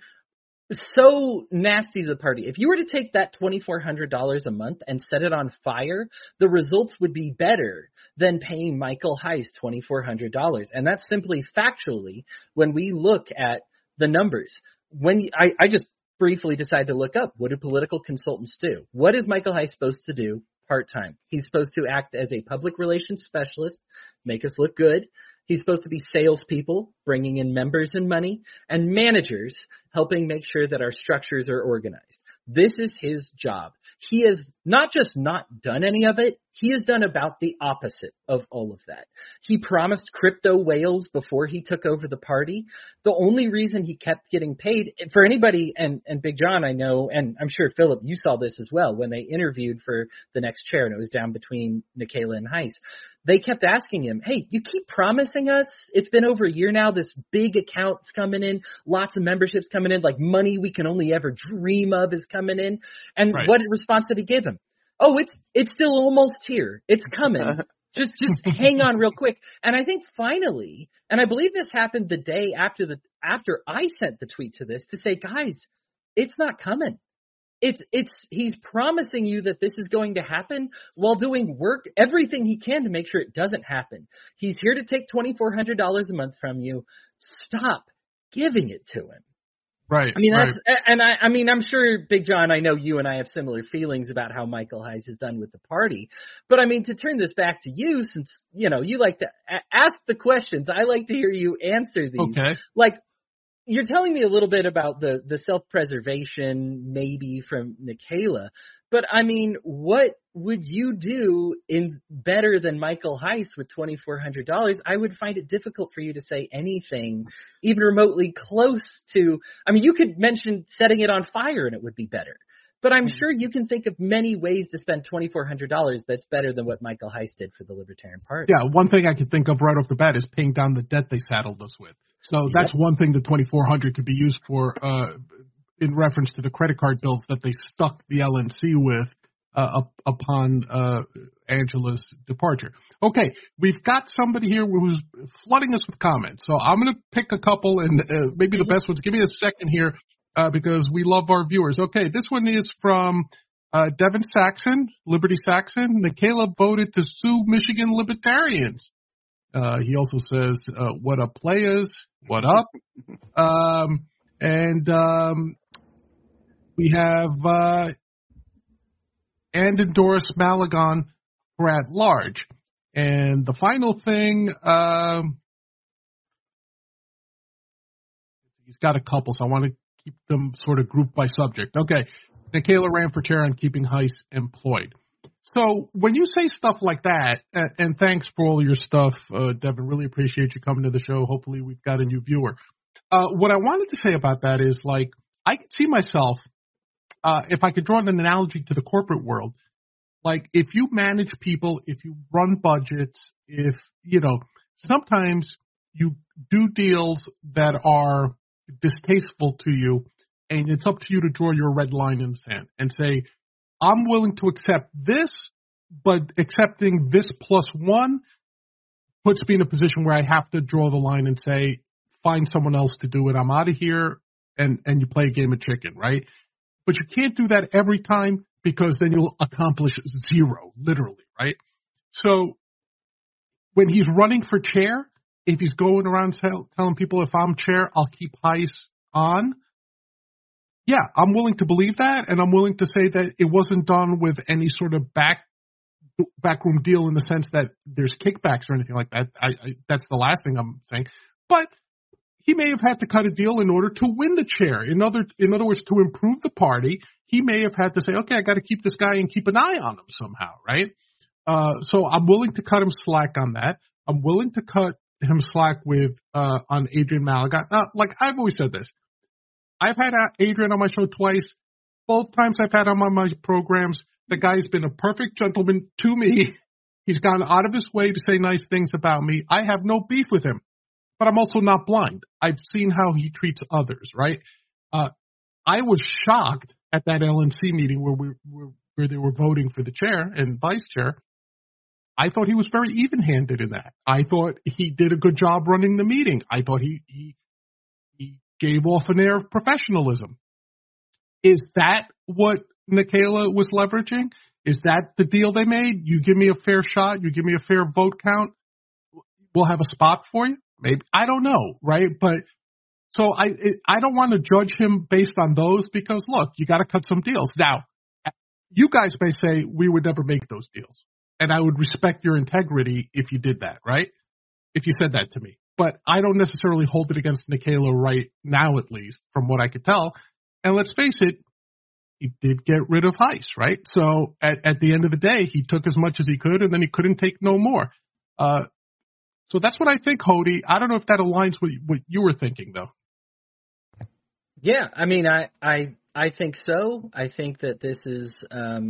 B: so nasty to the party. If you were to take that $2,400 a month and set it on fire, the results would be better than paying Michael Heiss $2,400. And that's simply factually when we look at the numbers. When I just briefly decided to look up, what do political consultants do? What is Michael Heiss supposed to do part-time? He's supposed to act as a public relations specialist, make us look good. He's supposed to be salespeople, bringing in members and money, and managers helping make sure that our structures are organized. This is his job. He has not just not done any of it, he has done about the opposite of all of that. He promised crypto whales before he took over the party. The only reason he kept getting paid, for anybody, and Big John, I know, and I'm sure Philip, you saw this as well, when they interviewed for the next chair, and it was down between Nikayla and Heiss. They kept asking him, hey, you keep promising us, it's been over a year now, this big account's coming in, lots of memberships coming in, like money we can only ever dream of is coming in. And What response did he give him? Oh, it's still almost here. It's coming. Just hang on real quick. And I think finally, and I believe this happened the day after I sent the tweet to this to say, guys, it's not coming. He's promising you that this is going to happen while doing everything he can to make sure it doesn't happen. He's here to take $2,400 a month from you. Stop giving it to him.
A: Right.
B: I mean, I'm sure, Big John, I know you and I have similar feelings about how Michael Heiss has done with the party. But I mean, to turn this back to you, since, you like to ask the questions, I like to hear you answer these.
A: Okay.
B: Like, you're telling me a little bit about the self-preservation maybe from Nikayla, but I mean, what would you do better than Michael Heiss with $2,400? I would find it difficult for you to say anything even remotely close to, I mean, you could mention setting it on fire and it would be better. But I'm sure you can think of many ways to spend $2,400 that's better than what Michael Heiss did for the Libertarian Party.
A: Yeah, one thing I can think of right off the bat is paying down the debt they saddled us with. So that's one thing the $2,400 could be used for in reference to the credit card bills that they stuck the LNC with upon Angela's departure. Okay, we've got somebody here who's flooding us with comments. So I'm going to pick a couple and maybe the best ones. Give me a second here because we love our viewers. Okay, this one is from Devin Saxon, Liberty Saxon. Nikayla voted to sue Michigan Libertarians. He also says, what up, players? What up? We have and Doris Malagon for at large. And the final thing, he's got a couple, so I want to keep them sort of grouped by subject. Okay, Nikayla ran for chair on keeping Heiss employed. So when you say stuff like that, and thanks for all your stuff, Devin, really appreciate you coming to the show. Hopefully we've got a new viewer. What I wanted to say about that is, like, I could see myself, if I could draw an analogy to the corporate world, like if you manage people, if you run budgets, sometimes you do deals that are distasteful to you, and it's up to you to draw your red line in the sand and say, I'm willing to accept this, but accepting this plus one puts me in a position where I have to draw the line and say, find someone else to do it. I'm out of here, and you play a game of chicken, right? But you can't do that every time because then you'll accomplish zero, literally, right? So when he's running for chair, if he's going around telling people if I'm chair, I'll keep Heiss on, yeah, I'm willing to believe that, and I'm willing to say that it wasn't done with any sort of backroom deal in the sense that there's kickbacks or anything like that. That's the last thing I'm saying. But he may have had to cut a deal in order to win the chair. In other words, to improve the party, he may have had to say, okay, I got to keep this guy and keep an eye on him somehow, right? So I'm willing to cut him slack on that. I'm willing to cut him slack with on Adrian Malagon. Like I've always said this. I've had Adrian on my show twice. Both times I've had him on my programs, the guy's been a perfect gentleman to me. He's gone out of his way to say nice things about me. I have no beef with him, but I'm also not blind. I've seen how he treats others, right? I was shocked at that LNC meeting where they were voting for the chair and vice chair. I thought he was very even-handed in that. I thought he did a good job running the meeting. I thought he gave off an air of professionalism. Is that what Nikayla was leveraging? Is that the deal they made? You give me a fair shot, you give me a fair vote count, we'll have a spot for you? Maybe. I don't know, right? But so I don't want to judge him based on those because, look, you got to cut some deals. Now, you guys may say we would never make those deals. And I would respect your integrity if you did that, right? If you said that to me. but I don't necessarily hold it against Nikayla right now, at least from what I could tell. And let's face it, he did get rid of Heiss, right? So at the end of the day, he took as much as he could, and then he couldn't take no more. So that's what I think, Hody. I don't know if that aligns with what you were thinking, though.
B: Yeah, I mean, I think so. I think that this is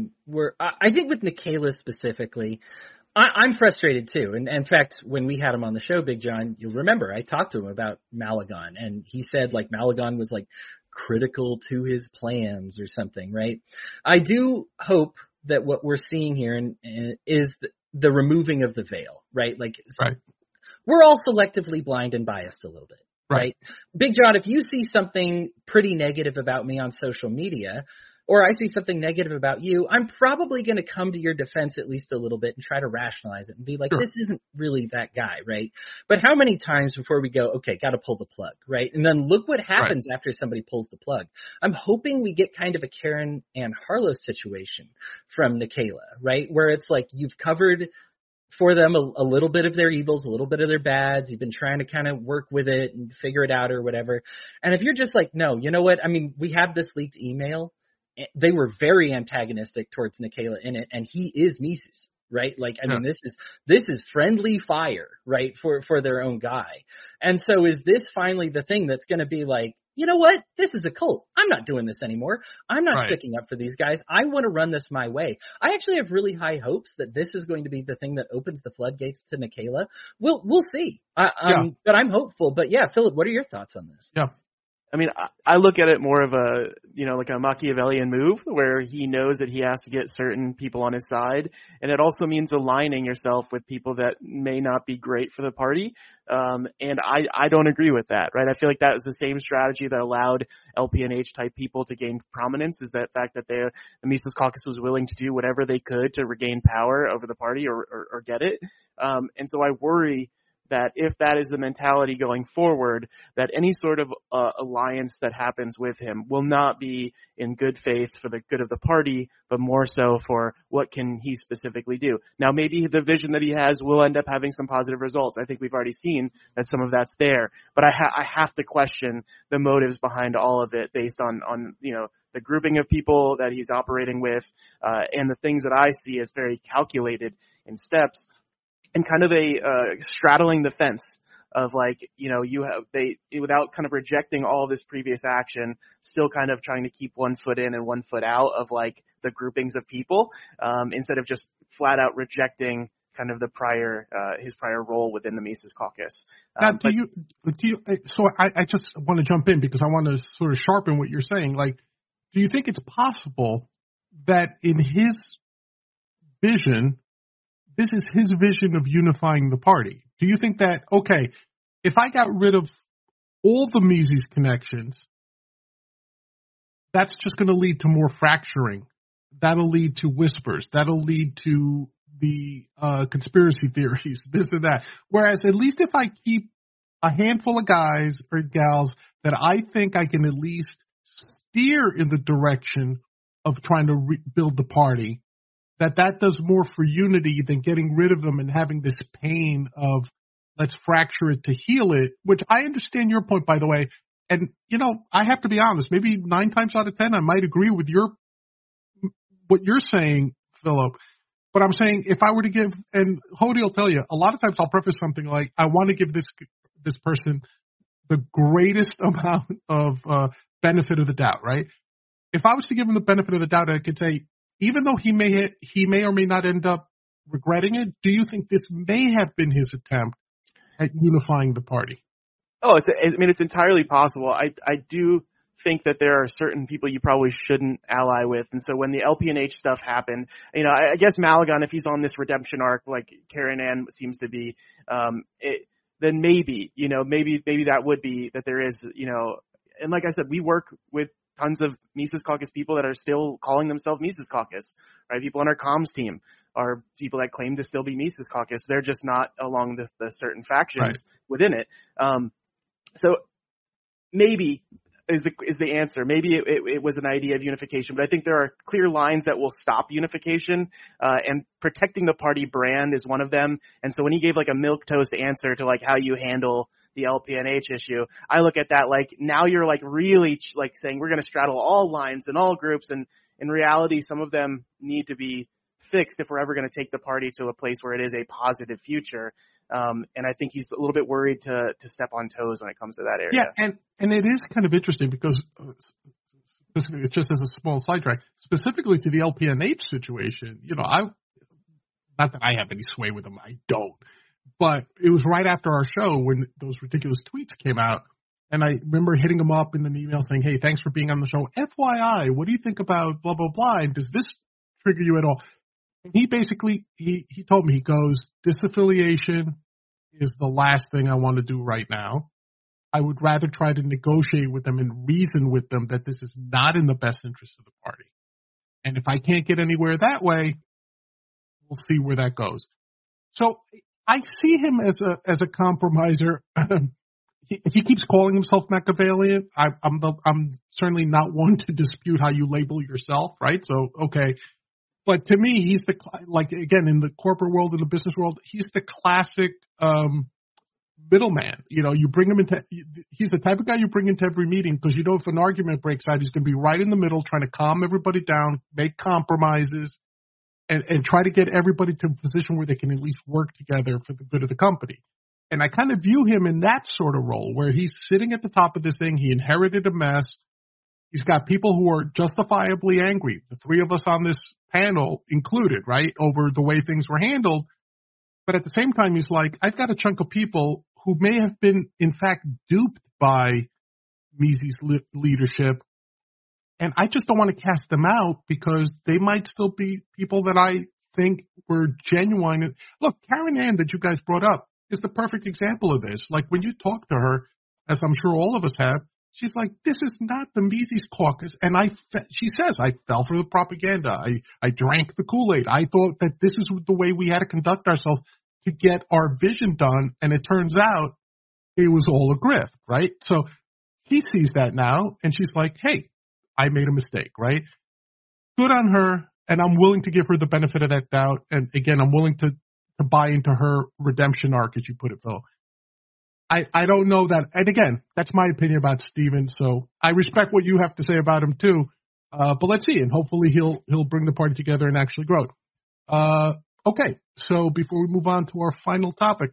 B: I think with Nikayla specifically, I'm frustrated too. And in fact, when we had him on the show, Big John, you'll remember I talked to him about Malagon, and he said like Malagon was like critical to his plans or something, right? I do hope that what we're seeing here is the removing of the veil, right? Like,
A: right.
B: We're all selectively blind and biased a little bit. Right. Big John, if you see something pretty negative about me on social media, or I see something negative about you, I'm probably going to come to your defense at least a little bit and try to rationalize it and be like, sure, this isn't really that guy, right? But how many times before we go, okay, got to pull the plug, right? And then look what happens after somebody pulls the plug. I'm hoping we get kind of a Karen and Harlow situation from Nikayla, right? Where it's like you've covered for them a little bit of their evils, a little bit of their bads. You've been trying to kind of work with it and figure it out or whatever. And if you're just like, no, you know what? I mean, we have this leaked email. They were very antagonistic towards Nikayla in it, and he is Mises, right? Like, I mean, this is friendly fire, right? For their own guy. And so is this finally the thing that's going to be like, you know what? This is a cult. I'm not doing this anymore. I'm not sticking up for these guys. I want to run this my way. I actually have really high hopes that this is going to be the thing that opens the floodgates to Nikayla. We'll see. But I'm hopeful. But yeah, Philip, what are your thoughts on this?
A: Yeah.
C: I mean, I look at it more of a, like a Machiavellian move where he knows that he has to get certain people on his side. And it also means aligning yourself with people that may not be great for the party. And I don't agree with that, right? I feel like that was the same strategy that allowed LPNH type people to gain prominence, is that fact that the Mises Caucus was willing to do whatever they could to regain power over the party or get it. And so I worry that if that is the mentality going forward, that any sort of alliance that happens with him will not be in good faith for the good of the party, but more so for what can he specifically do. Now, maybe the vision that he has will end up having some positive results. I think we've already seen that some of that's there, but I have to question the motives behind all of it based on the grouping of people that he's operating with, and the things that I see as very calculated in steps. And kind of a straddling the fence of like, without kind of rejecting all of this previous action, still kind of trying to keep one foot in and one foot out of like the groupings of people, instead of just flat out rejecting kind of his prior role within the Mises Caucus.
A: Now, so I just want to jump in because I want to sort of sharpen what you're saying. Like, do you think it's possible that in his vision, this is his vision of unifying the party? Do you think that, okay, if I got rid of all the Mises connections, that's just going to lead to more fracturing? That'll lead to whispers. That'll lead to the conspiracy theories, this and that. Whereas at least if I keep a handful of guys or gals that I think I can at least steer in the direction of trying to rebuild the party, that does more for unity than getting rid of them and having this pain of let's fracture it to heal it, which I understand your point, by the way. And, I have to be honest, maybe 9 times out of 10, I might agree with what you're saying, Philip. But I'm saying if I were to give, and Hody will tell you, a lot of times I'll preface something like, I want to give this person the greatest amount of benefit of the doubt, right? If I was to give him the benefit of the doubt, I could say, even though he may or may not end up regretting it, do you think this may have been his attempt at unifying the party?
C: Oh, it's entirely possible. I do think that there are certain people you probably shouldn't ally with. And so when the LPNH stuff happened, I guess Malagon, if he's on this redemption arc like Karen Ann seems to be, then maybe that would be that there is, and like I said, we work with tons of Mises Caucus people that are still calling themselves Mises Caucus, right? People on our comms team are people that claim to still be Mises Caucus. They're just not along the certain factions within it. So maybe is the answer. Maybe it was an idea of unification, but I think there are clear lines that will stop unification, and protecting the party brand is one of them. And so when he gave like a milquetoast answer to like how you handle the LPNH issue, I look at that like now you're like really like saying we're going to straddle all lines and all groups, and in reality some of them need to be fixed if we're ever going to take the party to a place where it is a positive future. And I think he's a little bit worried to step on toes when it comes to that area.
A: Yeah, and it is kind of interesting because just as a small sidetrack, specifically to the LPNH situation, you know, not that I have any sway with him, I don't. But it was right after our show when those ridiculous tweets came out, and I remember hitting him up in an email saying, "Hey, thanks for being on the show. FYI, what do you think about blah blah blah? And does this trigger you at all?" And he basically he told me, he goes, "Disaffiliation is the last thing I want to do right now. I would rather try to negotiate with them and reason with them that this is not in the best interest of the party. And if I can't get anywhere that way, we'll see where that goes." So I see him as a compromiser. He keeps calling himself Machiavellian. I'm certainly not one to dispute how you label yourself, right? So, okay. But to me, he's again, in the corporate world, in the business world, he's the classic middleman. You know, you bring him he's the type of guy you bring into every meeting because you know if an argument breaks out, he's going to be right in the middle trying to calm everybody down, make compromises, and try to get everybody to a position where they can at least work together for the good of the company. And I kind of view him in that sort of role where he's sitting at the top of this thing. He inherited a mess. He's got people who are justifiably angry, the three of us on this panel included, right, over the way things were handled. But at the same time, he's like, I've got a chunk of people who may have been, in fact, duped by Mizi's leadership. And I just don't want to cast them out because they might still be people that I think were genuine. Look, Karen Ann that you guys brought up is the perfect example of this. Like when you talk to her, as I'm sure all of us have, she's like, this is not the Mises caucus. And she says, I fell for the propaganda. I drank the Kool-Aid. I thought that this is the way we had to conduct ourselves to get our vision done. And it turns out it was all a grift, right? So she sees that now and she's like, hey, I made a mistake, right? Good on her. And I'm willing to give her the benefit of that doubt. And again, I'm willing to buy into her redemption arc, as you put it, Phil. I don't know that. And again, that's my opinion about Steven. So I respect what you have to say about him too. But let's see. And hopefully he'll bring the party together and actually grow it. Okay. So before we move on to our final topic,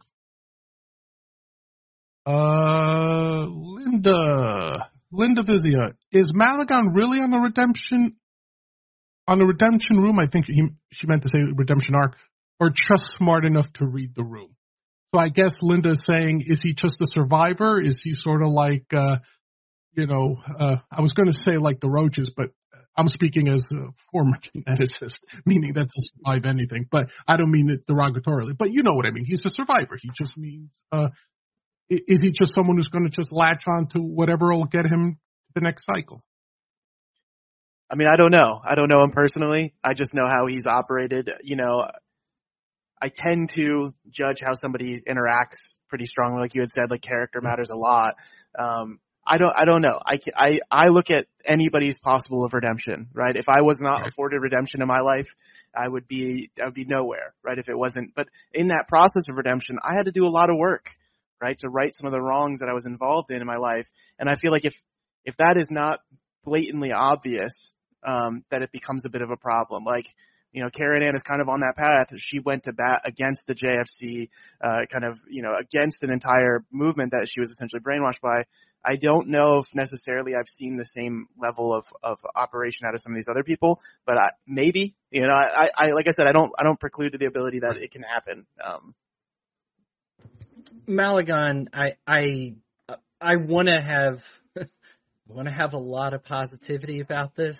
A: Linda Vizia, is Malagon really on the redemption room? I think she meant to say redemption arc, or just smart enough to read the room. So I guess Linda is saying, is he just a survivor? Is he sort of like, I was going to say like the roaches, but I'm speaking as a former geneticist, meaning that's to survive anything. But I don't mean it derogatorily. But you know what I mean. He's a survivor. He just means, is he just someone who's going to just latch on to whatever will get him to the next cycle?
C: I mean, I don't know. I don't know him personally. I just know how he's operated. You know, I tend to judge how somebody interacts pretty strongly. Like you had said, like character matters a lot. I don't know. I look at anybody's possible of redemption, right? If I was not afforded redemption in my life, I would be nowhere, right? If it wasn't, but in that process of redemption, I had to do a lot of work, right? To right some of the wrongs that I was involved in my life. And I feel like if that is not blatantly obvious, that it becomes a bit of a problem. Like, you know, Karen Ann is kind of on that path. She went to bat against the JFC, against an entire movement that she was essentially brainwashed by. I don't know if necessarily I've seen the same level of operation out of some of these other people, but maybe, you know, I like I said, I don't preclude the ability that it can happen.
B: Malagon, I want to have a lot of positivity about this.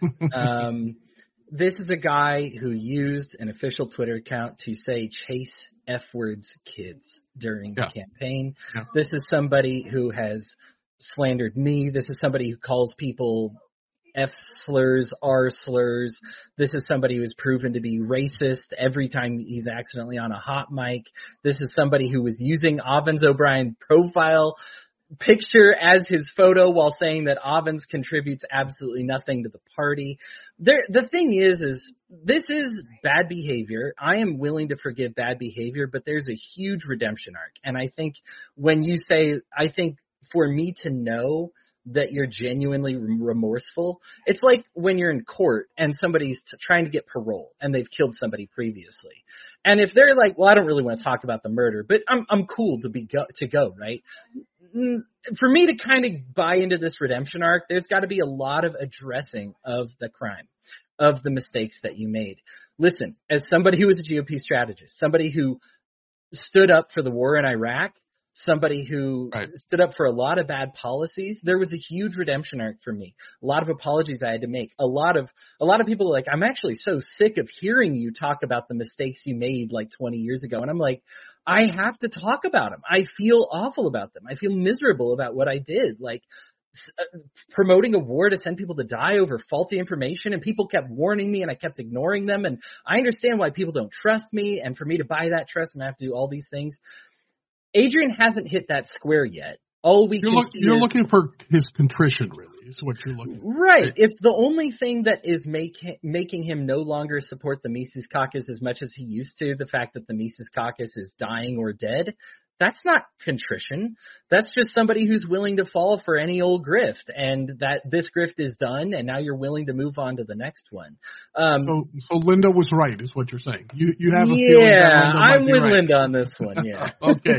B: This is a guy who used an official Twitter account to say chase F words kids during the campaign. Yeah. This is somebody who has slandered me. This is somebody who calls people F slurs, R slurs. This is somebody who is proven to be racist every time he's accidentally on a hot mic. This is somebody who was using Ovens O'Brien profile picture as his photo while saying that Ovens contributes absolutely nothing to the party. The thing is this is bad behavior. I am willing to forgive bad behavior, but there's a huge redemption arc. And I think when you say, I think for me to know that you're genuinely remorseful, it's like when you're in court and somebody's trying to get parole and they've killed somebody previously. And if they're like, well, I don't really want to talk about the murder, but I'm cool to go, right? For me to kind of buy into this redemption arc, there's got to be a lot of addressing of the crime, of the mistakes that you made. Listen, as somebody who was a GOP strategist, somebody who stood up for the war in Iraq, somebody who stood up for a lot of bad policies, there was a huge redemption arc for me. A lot of apologies I had to make. A lot of people are like, I'm actually so sick of hearing you talk about the mistakes you made like 20 years ago. And I'm like, I have to talk about them. I feel awful about them. I feel miserable about what I did. Like promoting a war to send people to die over faulty information, and people kept warning me and I kept ignoring them. And I understand why people don't trust me. And for me to buy that trust, I'm going to have to do all these things. Adrian hasn't hit that square yet. You're
A: looking for his contrition, really, is what you're looking for.
B: Right. If the only thing that is making him no longer support the Mises Caucus as much as he used to, the fact that the Mises Caucus is dying or dead, that's not contrition. That's just somebody who's willing to fall for any old grift, and that this grift is done, and now you're willing to move on to the next one.
A: So Linda was right, is what you're saying. You have a feeling that Linda might
B: I'm
A: be
B: with
A: right.
B: Linda on this one. Yeah.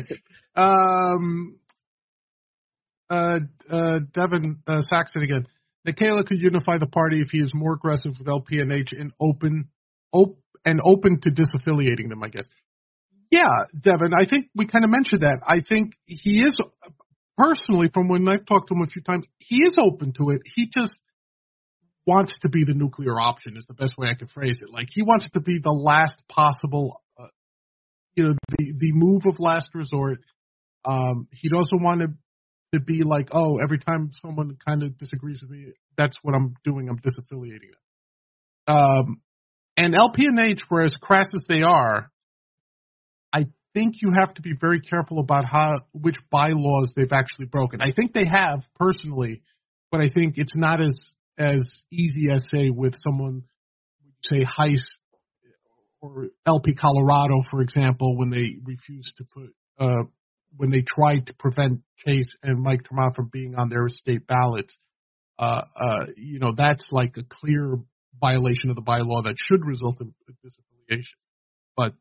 A: Okay. Devin Saxon again. Nikela could unify the party if he is more aggressive with LPNH and open to disaffiliating them, I guess. Yeah, Devin, I think we kind of mentioned that. I think he is, personally, from when I've talked to him a few times, he is open to it. He just wants to be the nuclear option is the best way I could phrase it. Like, he wants it to be the last possible, the move of last resort. He doesn't want to be like, oh, every time someone kind of disagrees with me, that's what I'm doing. I'm disaffiliating them. And LPNH, for as crass as they are, I think you have to be very careful about which bylaws they've actually broken. I think they have personally, but I think it's not as easy as, say, with someone, say, Heist or LP Colorado, for example, when they refused to when they tried to prevent Chase and Mike Tremont from being on their state ballots. That's like a clear violation of the bylaw that should result in disaffiliation. But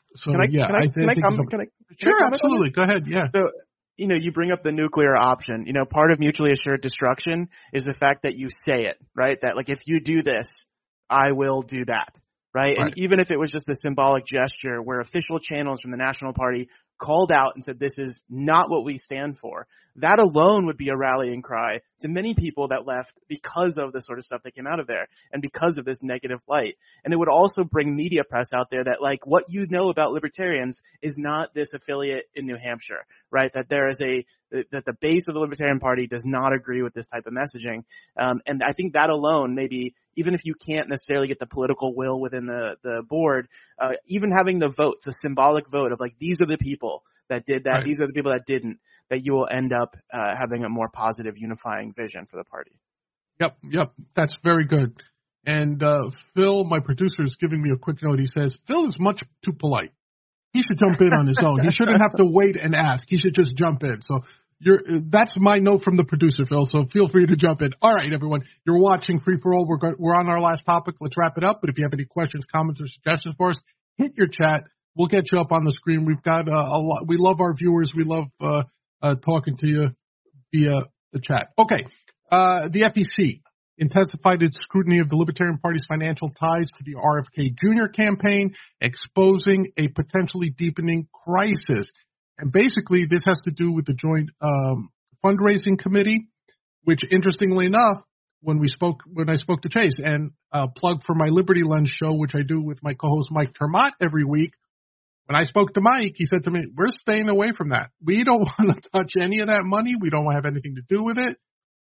A: Sure, absolutely. Go ahead. Yeah.
C: So, you bring up the nuclear option. Part of mutually assured destruction is the fact that you say it, right? That like, if you do this, I will do that, right? And even if it was just a symbolic gesture where official channels from the National Party called out and said, this is not what we stand for, that alone would be a rallying cry to many people that left because of the sort of stuff that came out of there and because of this negative light. And it would also bring media press out there that, like, what you know about libertarians is not this affiliate in New Hampshire, right? That there is that the base of the Libertarian Party does not agree with this type of messaging. And I think that alone, maybe, even if you can't necessarily get the political will within the board, even having the votes, a symbolic vote of like, these are the people that did that, these are the people that didn't, that you will end up having a more positive unifying vision for the party.
A: Yep. That's very good. And Phil, my producer, is giving me a quick note. He says, Phil is much too polite. He should jump in on his own. He shouldn't have to wait and ask. He should just jump in. So that's my note from the producer, Phil. So feel free to jump in. All right, everyone. You're watching Free for All. We're on our last topic. Let's wrap it up. But if you have any questions, comments, or suggestions for us, hit your chat. We'll get you up on the screen. We've got a lot. We love our viewers. We love talking to you via the chat. Okay. The FEC intensified its scrutiny of the Libertarian Party's financial ties to the RFK Jr. campaign, exposing a potentially deepening crisis. And basically, this has to do with the joint fundraising committee, which, interestingly enough, when I spoke to Chase, and plug for my Liberty Lens show, which I do with my co-host Mike Termott every week. When I spoke to Mike, he said to me, we're staying away from that. We don't want to touch any of that money. We don't have anything to do with it.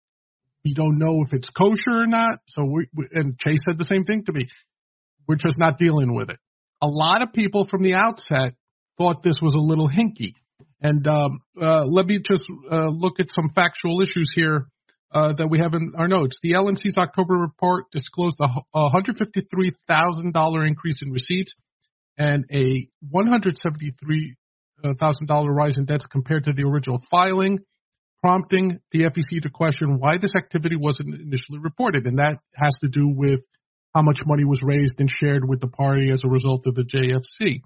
A: We don't know if it's kosher or not. So and Chase said the same thing to me. We're just not dealing with it. A lot of people from the outset thought this was a little hinky. And let me just look at some factual issues here that we have in our notes. The LNC's October report disclosed a $153,000 increase in receipts and a $173,000 rise in debts compared to the original filing, prompting the FEC to question why this activity wasn't initially reported. And that has to do with how much money was raised and shared with the party as a result of the JFC.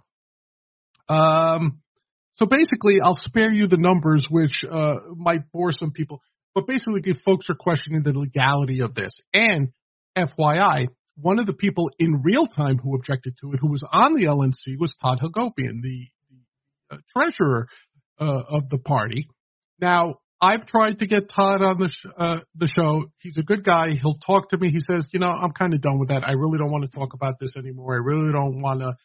A: So basically, I'll spare you the numbers, which might bore some people. But basically, folks are questioning the legality of this. And FYI, one of the people in real time who objected to it, who was on the LNC, was Todd Hagopian, the treasurer of the party. Now, I've tried to get Todd on the show. He's a good guy. He'll talk to me. He says, I'm kind of done with that. I really don't want to talk about this anymore. I really don't want to,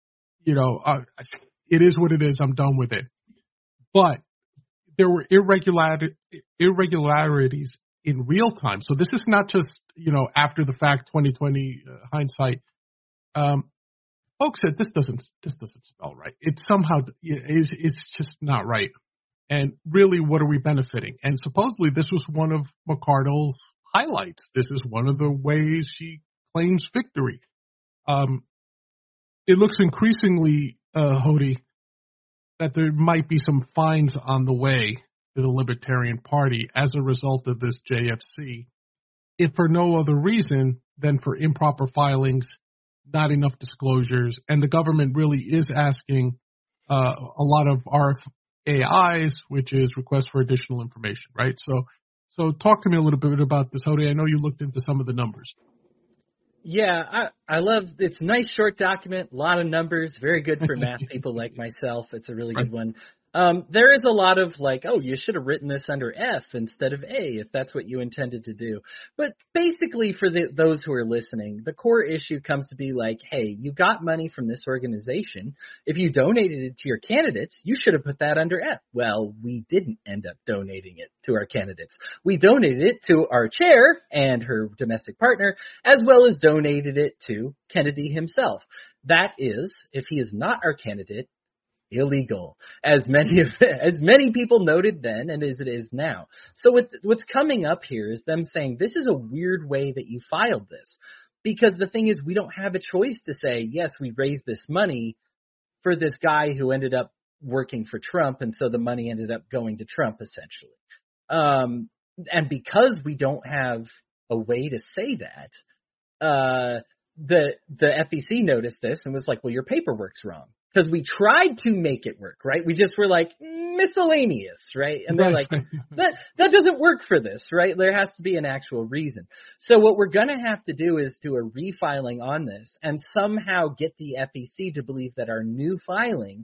A: it is what it is. I'm done with it. But there were irregularities in real time. So this is not just, after the fact, 2020 hindsight. Folks said this doesn't spell right. It somehow it's just not right. And really, what are we benefiting? And supposedly this was one of McArdle's highlights. This is one of the ways she claims victory. It looks increasingly, Hody, that there might be some fines on the way to the Libertarian Party as a result of this JFC, if for no other reason than for improper filings, not enough disclosures, and the government really is asking a lot of RFAIs, which is requests for additional information, right? So talk to me a little bit about this, Hody. I know you looked into some of the numbers.
B: Yeah, I love it's a nice short document, a lot of numbers, very good for math people like myself. It's a really good one. There is a lot of you should have written this under F instead of A if that's what you intended to do. But basically for those who are listening, the core issue comes to be hey, you got money from this organization. If you donated it to your candidates, you should have put that under F. Well, we didn't end up donating it to our candidates. We donated it to our chair and her domestic partner, as well as donated it to Kennedy himself. That is, if he is not our candidate, illegal, as many people noted then and as it is now. So what's coming up here is them saying this is a weird way that you filed this, because the thing is we don't have a choice to say, yes, we raised this money for this guy who ended up working for Trump, and so the money ended up going to Trump essentially. And because we don't have a way to say that, the FEC noticed this and was like, well, your paperwork's wrong. Because we tried to make it work, right? We just were miscellaneous, right? And they're like, that doesn't work for this, right? There has to be an actual reason. So what we're going to have to do is do a refiling on this and somehow get the FEC to believe that our new filing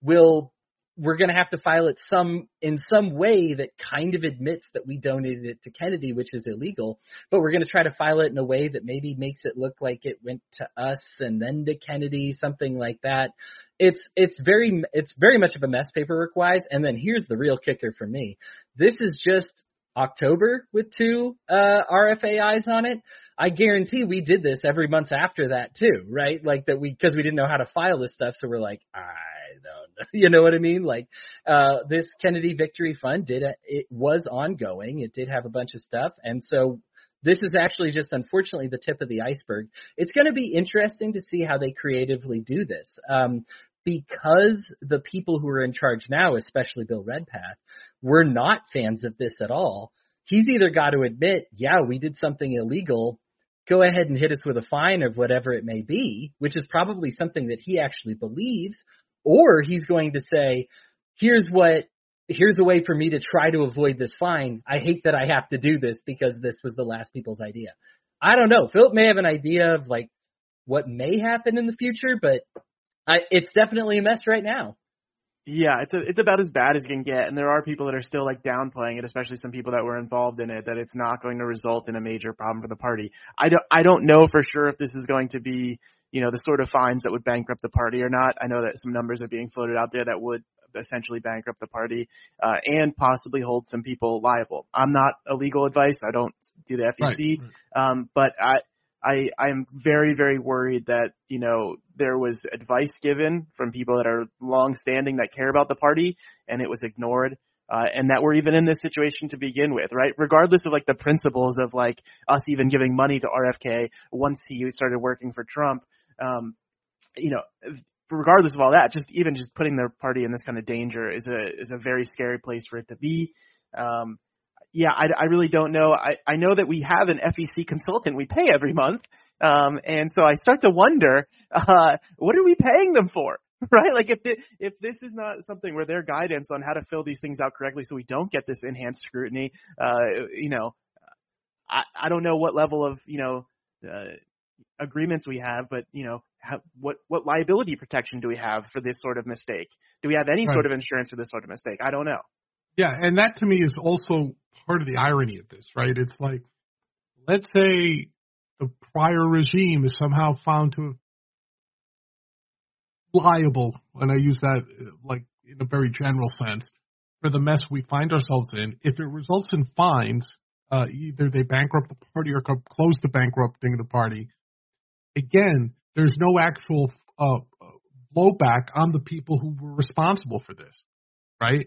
B: we're going to have to file it in some way that kind of admits that we donated it to Kennedy, which is illegal, but we're going to try to file it in a way that maybe makes it look like it went to us and then to Kennedy, something like that. It's very much of a mess paperwork-wise. And then here's the real kicker for me. This is just October with 2 RFAIs on it. I guarantee we did this every month after that too, right? Because we didn't know how to file this stuff. So we're like, I don't know. You know what I mean? This Kennedy Victory Fund it was ongoing. It did have a bunch of stuff. And so this is actually just unfortunately the tip of the iceberg. It's going to be interesting to see how they creatively do this. Because the people who are in charge now, especially Bill Redpath, were not fans of this at all. He's either got to admit, yeah, we did something illegal, go ahead and hit us with a fine of whatever it may be, which is probably something that he actually believes, or he's going to say, here's a way for me to try to avoid this fine. I hate that I have to do this because this was the last people's idea. I don't know. Philip may have an idea of what may happen in the future, but it's definitely a mess right now.
C: Yeah, it's about as bad as you can get, and there are people that are still downplaying it, especially some people that were involved in it, that it's not going to result in a major problem for the party. I don't know for sure if this is going to be, the sort of fines that would bankrupt the party or not. I know that some numbers are being floated out there that would essentially bankrupt the party and possibly hold some people liable. I'm not a legal advice. I don't do the FEC,
A: right.
C: But I'm very, very worried that, there was advice given from people that are long-standing that care about the party, and it was ignored. And that we're even in this situation to begin with, right? Regardless of like the principles of like us even giving money to RFK once he started working for Trump, regardless of all that, just putting their party in this kind of danger is a very scary place for it to be. I really don't know. I know that we have an FEC consultant we pay every month. And so I start to wonder, what are we paying them for? Right? Like if this is not something where their guidance on how to fill these things out correctly so we don't get this enhanced scrutiny, I don't know what level of, agreements we have, but, what liability protection do we have for this sort of mistake? Do we have any sort of insurance for this sort of mistake? I don't know.
A: Yeah. And that to me is also part of the irony of this, right? It's like, let's say the prior regime is somehow found to have liable, and I use that like in a very general sense, for the mess we find ourselves in. If it results in fines, either they bankrupt the party or close the bankrupting the party. Again, there's no actual blowback on the people who were responsible for this, right?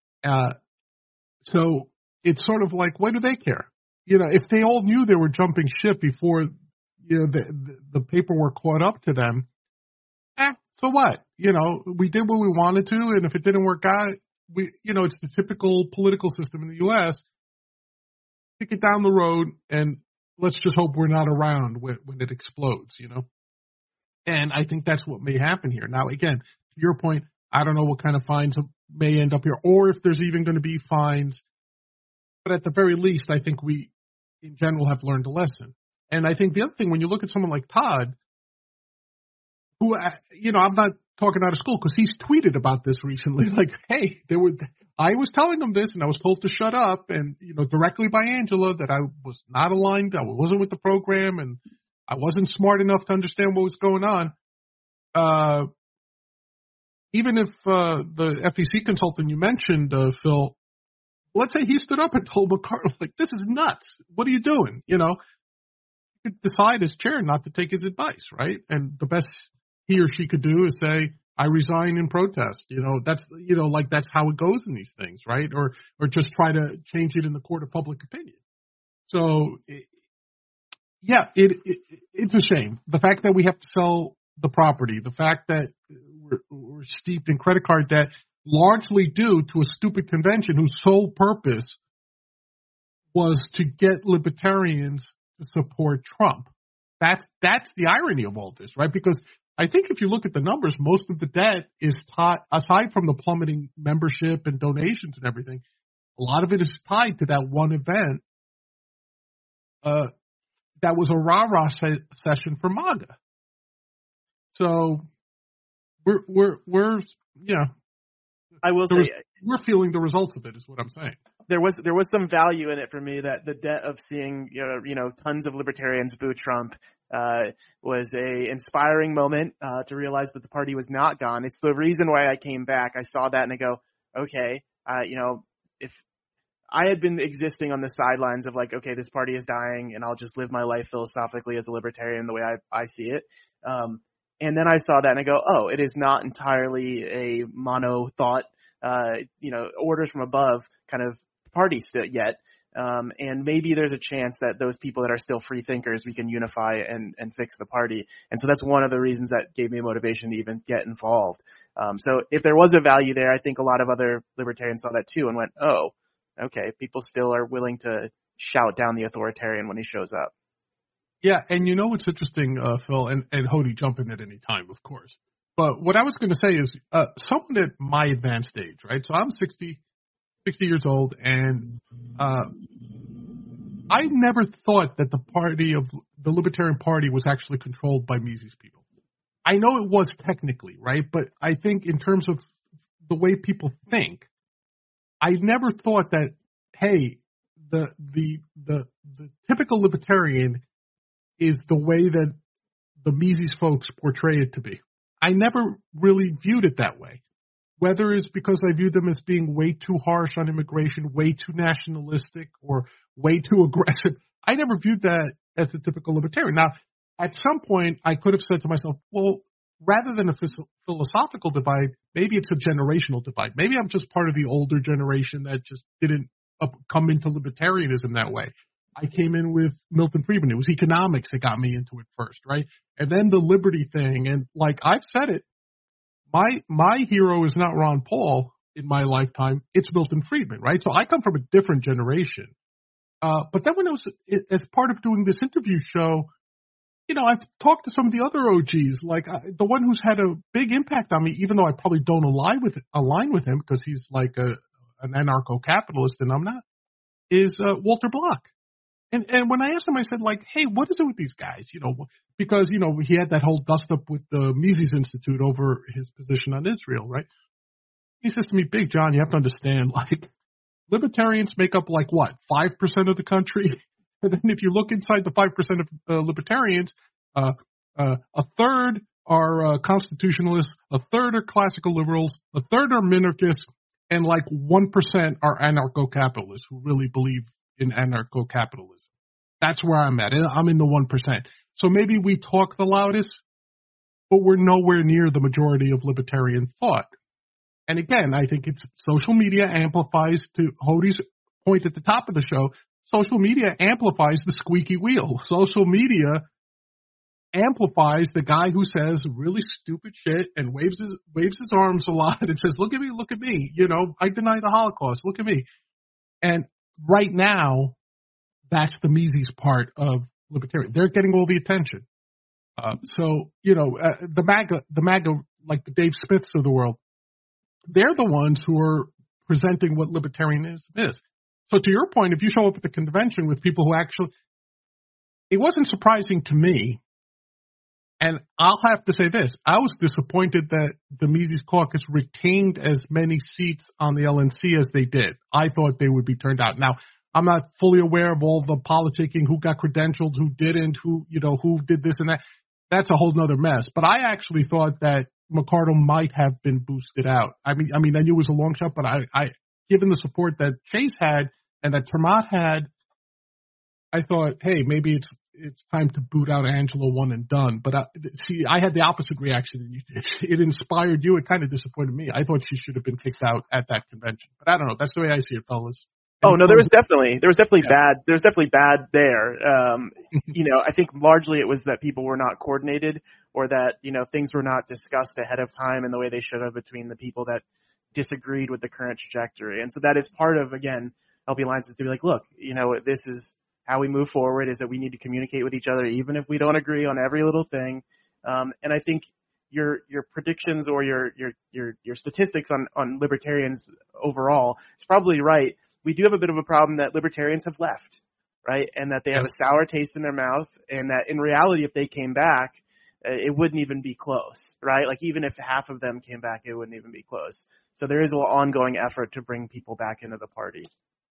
A: So it's sort of like, what do they care? If they all knew they were jumping ship before, the paperwork caught up to them, so what? We did what we wanted to, and if it didn't work out, it's the typical political system in the U.S. Kick it down the road, and let's just hope we're not around when it explodes, And I think that's what may happen here. Now, again, to your point, I don't know what kind of fines may end up here, or if there's even going to be fines. But at the very least, I think we, in general, have learned a lesson. And I think the other thing, when you look at someone like Todd, who, I'm not talking out of school because he's tweeted about this recently. Like, hey, I was telling him this and I was told to shut up, and, directly by Angela, that I was not aligned. I wasn't with the program and I wasn't smart enough to understand what was going on. Even if the FEC consultant you mentioned, Phil, let's say he stood up and told McCarthy, like, this is nuts. What are you doing? You could decide as chair not to take his advice, right? And the best he or she could do is say, I resign in protest. That's how it goes in these things, right? Or just try to change it in the court of public opinion. So, it's a shame. The fact that we have to sell the property, the fact that we're steeped in credit card debt, largely due to a stupid convention whose sole purpose was to get libertarians to support Trump. That's the irony of all this, right? Because I think if you look at the numbers, most of the debt is aside from the plummeting membership and donations and everything, a lot of it is tied to that one event that was a rah-rah session for MAGA. So we're I will say we're feeling the results of it, is what I'm saying.
C: There was some value in it for me, that the debt of seeing tons of libertarians boo Trump was a inspiring moment to realize that the party was not gone. It's the reason why I came back. I saw that and I go, okay, if I had been existing on the sidelines of like, okay, this party is dying and I'll just live my life philosophically as a libertarian the way I see it. And then I saw that and I go, oh, it is not entirely a mono thought, orders from above kind of party yet. And maybe there's a chance that those people that are still free thinkers, we can unify and fix the party. And so that's one of the reasons that gave me motivation to even get involved. So if there was a value there, I think a lot of other libertarians saw that too and went, oh, okay, people still are willing to shout down the authoritarian when he shows up.
A: Yeah, and what's interesting, Phil, and Hody, jump in at any time, of course. But what I was going to say is someone at my advanced age, right? So I'm 60 years old, and I never thought that the Libertarian Party was actually controlled by Mises people. I know it was technically, right? But I think in terms of the way people think, I never thought that, hey, the typical libertarian is the way that the Mises folks portray it to be. I never really viewed it that way. whether it's because I view them as being way too harsh on immigration, way too nationalistic, or way too aggressive. I never viewed that as the typical libertarian. Now, at some point, I could have said to myself, well, rather than a philosophical divide, maybe it's a generational divide. Maybe I'm just part of the older generation that just didn't come into libertarianism that way. I came in with Milton Friedman. It was economics that got me into it first, right? And then the liberty thing. And like I've said it, my hero is not Ron Paul in my lifetime. It's Milton Friedman, right? So I come from a different generation. But then when I was, as part of doing this interview show, you know, I've talked to some of the other OGs, like the one who's had a big impact on me, even though I probably don't align with him because he's like an anarcho-capitalist and I'm not, is Walter Block. And when I asked him, I said, like, hey, what is it with these guys? You know, because, you know, he had that whole dust up with the Mises Institute over his position on Israel, right? He says to me, Big John, you have to understand, like, libertarians make up like what, 5% of the country? And then if you look inside the 5% of libertarians, a third are constitutionalists, a third are classical liberals, a third are minarchists, and like 1% are anarcho-capitalists who really believe in anarcho-capitalism. That's where I'm at. I'm in the 1%. So maybe we talk the loudest, but we're nowhere near the majority of libertarian thought. And again, I think it's social media amplifies, to Hode's point at the top of the show, social media amplifies the squeaky wheel. Social media amplifies the guy who says really stupid shit and waves his arms a lot and says, look at me, you know, I deny the Holocaust, look at me. And right now, that's the Mises part of libertarian. They're getting all the attention. So, you know, the MAGA, like the Dave Smiths of the world, they're the ones who are presenting what libertarianism is. So to your point, if you show up at the convention with people who actually, it wasn't surprising to me. And I'll have to say this, I was disappointed that the Mises Caucus retained as many seats on the LNC as they did. I thought they would be turned out. Now, I'm not fully aware of all the politicking, who got credentialed, who didn't, who did this and that. That's a whole nother mess. But I actually thought that McCardle might have been boosted out. I mean, I knew it was a long shot, but I given the support that Chase had and that Termat had, I thought, hey, maybe it's time to boot out Angela one and done. But I had the opposite reaction than you did. It inspired you. It kind of disappointed me. I thought she should have been kicked out at that convention. But I don't know. That's the way I see it, fellas.
C: Oh no, there was definitely bad there. You know, I think largely it was that people were not coordinated, or that, you know, things were not discussed ahead of time in the way they should have between the people that disagreed with the current trajectory. And so that is part of, again, LB Alliance, is to be like, look, you know, this is how we move forward, is that we need to communicate with each other even if we don't agree on every little thing. And I think your predictions or your statistics on libertarians overall is probably right. We do have a bit of a problem that libertarians have left, right? And that they have a sour taste in their mouth, and that in reality, if they came back, it wouldn't even be close, right? Like even if half of them came back, it wouldn't even be close. So there is an ongoing effort to bring people back into the party.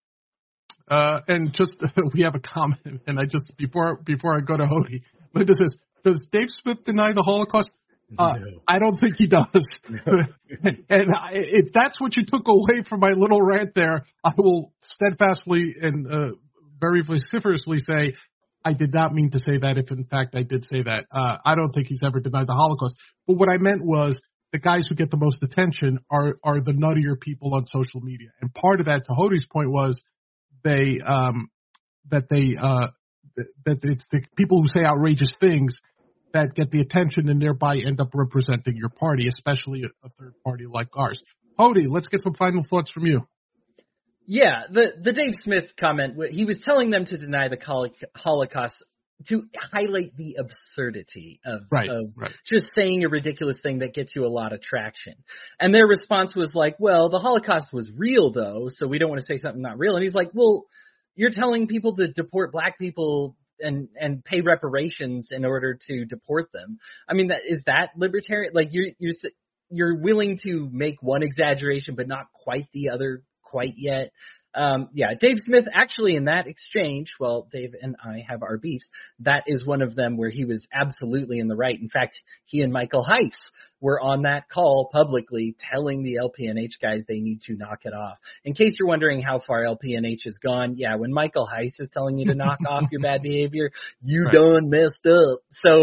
A: And just, we have a comment, and I just, before I go to Hode, Linda says, does Dave Smith deny the Holocaust? No. I don't think he does. No. And if that's what you took away from my little rant there, I will steadfastly and very vociferously say I did not mean to say that, if in fact I did say that. I don't think he's ever denied the Holocaust. But what I meant was the guys who get the most attention are the nuttier people on social media. And part of that, to Hode's point, was that it's the people who say outrageous things that get the attention and thereby end up representing your party, especially a third party like ours. Hode, let's get some final thoughts from you.
B: Yeah, the Dave Smith comment, he was telling them to deny the Holocaust to highlight the absurdity of just saying a ridiculous thing that gets you a lot of traction. And their response was like, well, the Holocaust was real, though, so we don't want to say something not real. And he's like, well, you're telling people to deport black people and pay reparations in order to deport them. I mean, is that libertarian? Like you're willing to make one exaggeration, but not quite the other quite yet. Dave Smith actually in that exchange, well, Dave and I have our beefs. That is one of them where he was absolutely in the right. In fact, he and Michael Heiss were on that call publicly telling the LPNH guys they need to knock it off. In case you're wondering how far LPNH has gone, yeah, when Michael Heiss is telling you to knock off your bad behavior, you done messed up. So,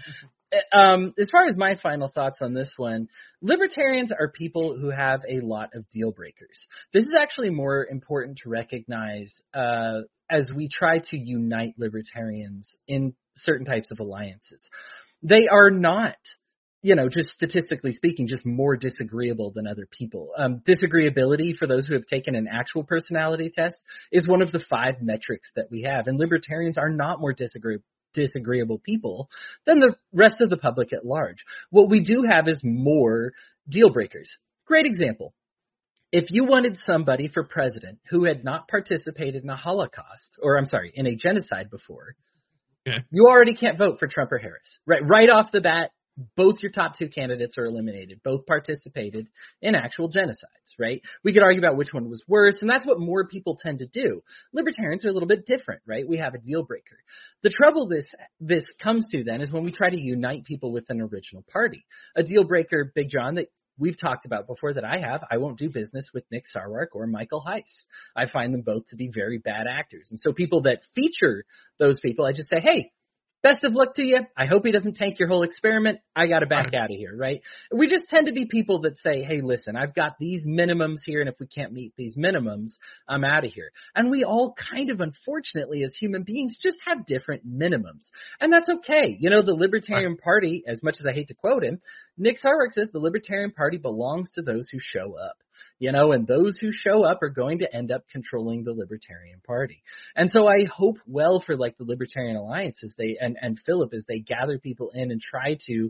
B: as far as my final thoughts on this one, libertarians are people who have a lot of deal breakers. This is actually more important to recognize as we try to unite libertarians in certain types of alliances. They are not, just statistically speaking, just more disagreeable than other people. Disagreeability, for those who have taken an actual personality test, is one of the 5 metrics that we have, and libertarians are not more disagreeable people than the rest of the public at large. What we do have is more deal breakers. Great example. If you wanted somebody for president who had not participated in a Holocaust, in a genocide before, you already can't vote for Trump or Harris. Right off the bat, both your top 2 candidates are eliminated. Both participated in actual genocides, right? We could argue about which one was worse, and that's what more people tend to do. Libertarians are a little bit different, right? We have a deal breaker. The trouble this comes to then is when we try to unite people with an original party. A deal breaker, Big John, that we've talked about before that I won't do business with Nick Sarwark or Michael Heiss. I find them both to be very bad actors. And so people that feature those people, I just say, hey, best of luck to you. I hope he doesn't tank your whole experiment. I got to back out of here, right? We just tend to be people that say, hey, listen, I've got these minimums here, and if we can't meet these minimums, I'm out of here. And we all kind of, unfortunately, as human beings, just have different minimums. And that's okay. The Libertarian Party, as much as I hate to quote him, Nick Sarwark says the Libertarian Party belongs to those who show up. And those who show up are going to end up controlling the Libertarian Party. And so I hope well for the Libertarian Alliance as and Philip as they gather people in and try to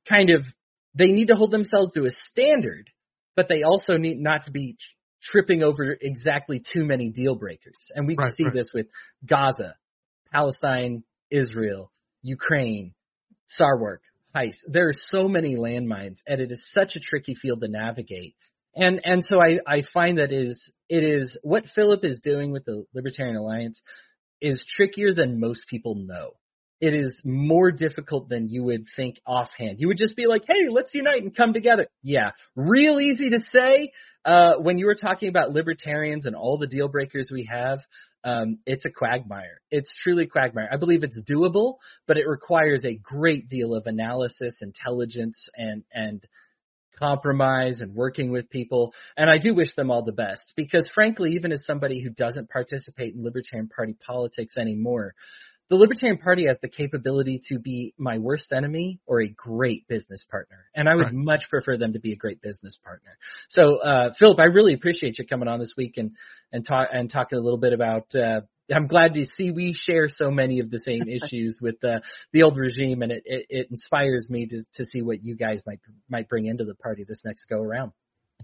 B: they need to hold themselves to a standard, but they also need not to be tripping over exactly too many deal breakers. And we can see this with Gaza, Palestine, Israel, Ukraine, Sarwark, Heiss. There are so many landmines, and it is such a tricky field to navigate. And so I find that it is what Philip is doing with the Libertarian Alliance is trickier than most people know. It is more difficult than you would think offhand. You would just be like, hey, let's unite and come together. Yeah, real easy to say. When you were talking about libertarians and all the deal breakers we have, it's a quagmire. It's truly a quagmire. I believe it's doable, but it requires a great deal of analysis, intelligence, and compromise and working with people. And I do wish them all the best because frankly, even as somebody who doesn't participate in Libertarian Party politics anymore, the Libertarian Party has the capability to be my worst enemy or a great business partner. And I would much prefer them to be a great business partner. So, Philip, I really appreciate you coming on this week and talking a little bit about, I'm glad to see we share so many of the same issues with the old regime, and it inspires me to see what you guys might bring into the party this next go around.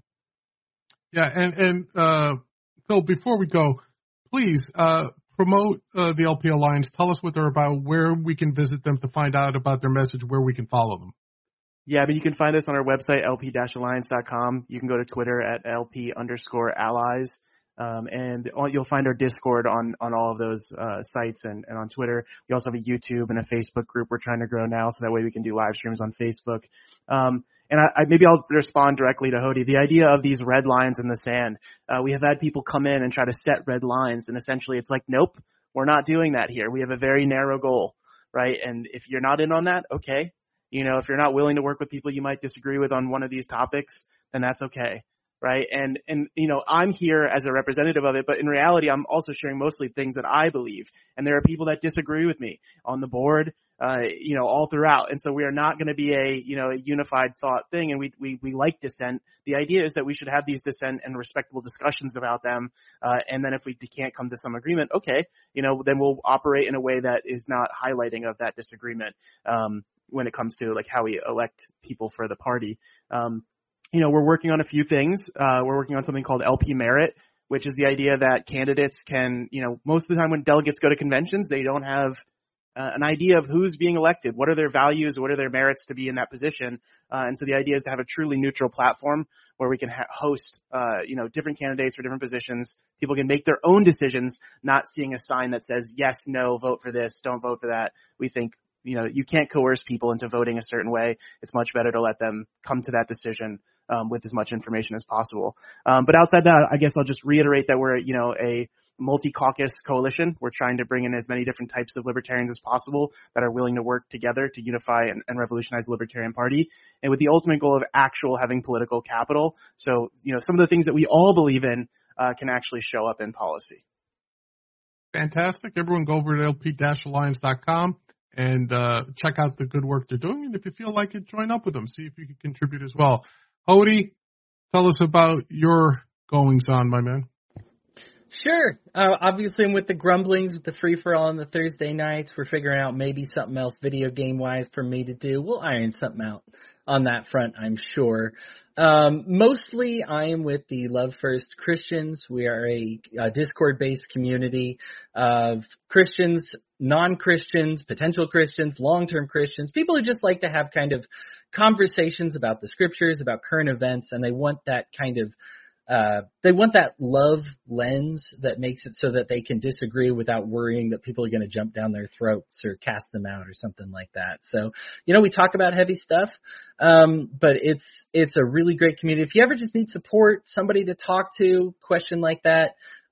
A: Yeah, and Phil, before we go, please promote the LP Alliance. Tell us what they're about, where we can visit them to find out about their message, where we can follow them.
C: Yeah, you can find us on our website, lp-alliance.com. You can go to Twitter at LP_allies. And you'll find our Discord on all of those sites and on Twitter. We also have a YouTube and a Facebook group we're trying to grow now, so that way we can do live streams on Facebook. And maybe I'll respond directly to Hody. The idea of these red lines in the sand, we have had people come in and try to set red lines, and essentially it's like, nope, we're not doing that here. We have a very narrow goal, right? And if you're not in on that, okay. If you're not willing to work with people you might disagree with on one of these topics, then that's okay. Right. And I'm here as a representative of it, but in reality, I'm also sharing mostly things that I believe. And there are people that disagree with me on the board, all throughout. And so we are not going to be a unified thought thing. And we like dissent. The idea is that we should have these dissent and respectable discussions about them. And then if we can't come to some agreement, okay, then we'll operate in a way that is not highlighting of that disagreement, when it comes to how we elect people for the party. We're working on a few things. We're working on something called LP Merit, which is the idea that candidates can, most of the time when delegates go to conventions, they don't have an idea of who's being elected, what are their values, what are their merits to be in that position. And so the idea is to have a truly neutral platform where we can host, different candidates for different positions. People can make their own decisions, not seeing a sign that says, yes, no, vote for this, don't vote for that. We think, you can't coerce people into voting a certain way. It's much better to let them come to that decision with as much information as possible. But outside that, I guess I'll just reiterate that we're, a multi-caucus coalition. We're trying to bring in as many different types of libertarians as possible that are willing to work together to unify and revolutionize the Libertarian Party, and with the ultimate goal of having political capital. So, some of the things that we all believe in can actually show up in policy.
A: Fantastic. Everyone go over to lp-alliance.com and check out the good work they're doing. And if you feel like it, join up with them. See if you can contribute as well. Hody, tell us about your goings on, my man.
B: Sure. Obviously, I'm with the grumblings, with the free-for-all on the Thursday nights. We're figuring out maybe something else video game-wise for me to do. We'll iron something out on that front, I'm sure. Mostly, I am with the Love First Christians. We are a Discord-based community of Christians, non-Christians, potential Christians, long-term Christians, people who just like to have kind of conversations about the scriptures, about current events, and they want that kind of they want that love lens that makes it so that they can disagree without worrying that people are going to jump down their throats or cast them out or something like that. So, we talk about heavy stuff, but it's a really great community. If you ever just need support, somebody to talk to, question like that,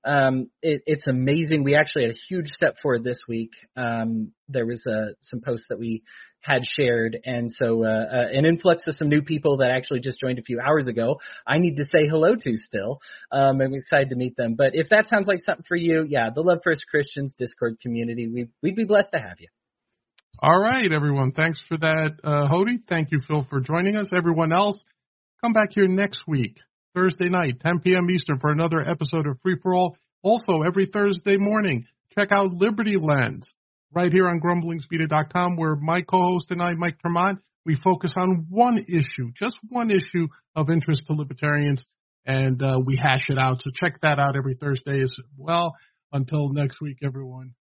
B: it's amazing. We actually had a huge step forward this week. There was some posts that we had shared, and so an influx of some new people that actually just joined a few hours ago I need to say hello to still. I'm excited to meet them. But if that sounds like something for you, yeah, the Love First Christians Discord community, we'd be blessed to have you.
A: All right, everyone. Thanks for that, Hody. Thank you, Phil, for joining us. Everyone else, come back here next week, Thursday night, 10 p.m. Eastern, for another episode of Free for All. Also, every Thursday morning, check out Liberty Lens right here on grumblingsmedia.com, where my co-host and I, Mike Tremont, we focus on one issue, just one issue of interest to libertarians, and we hash it out. So check that out every Thursday as well. Until next week, everyone.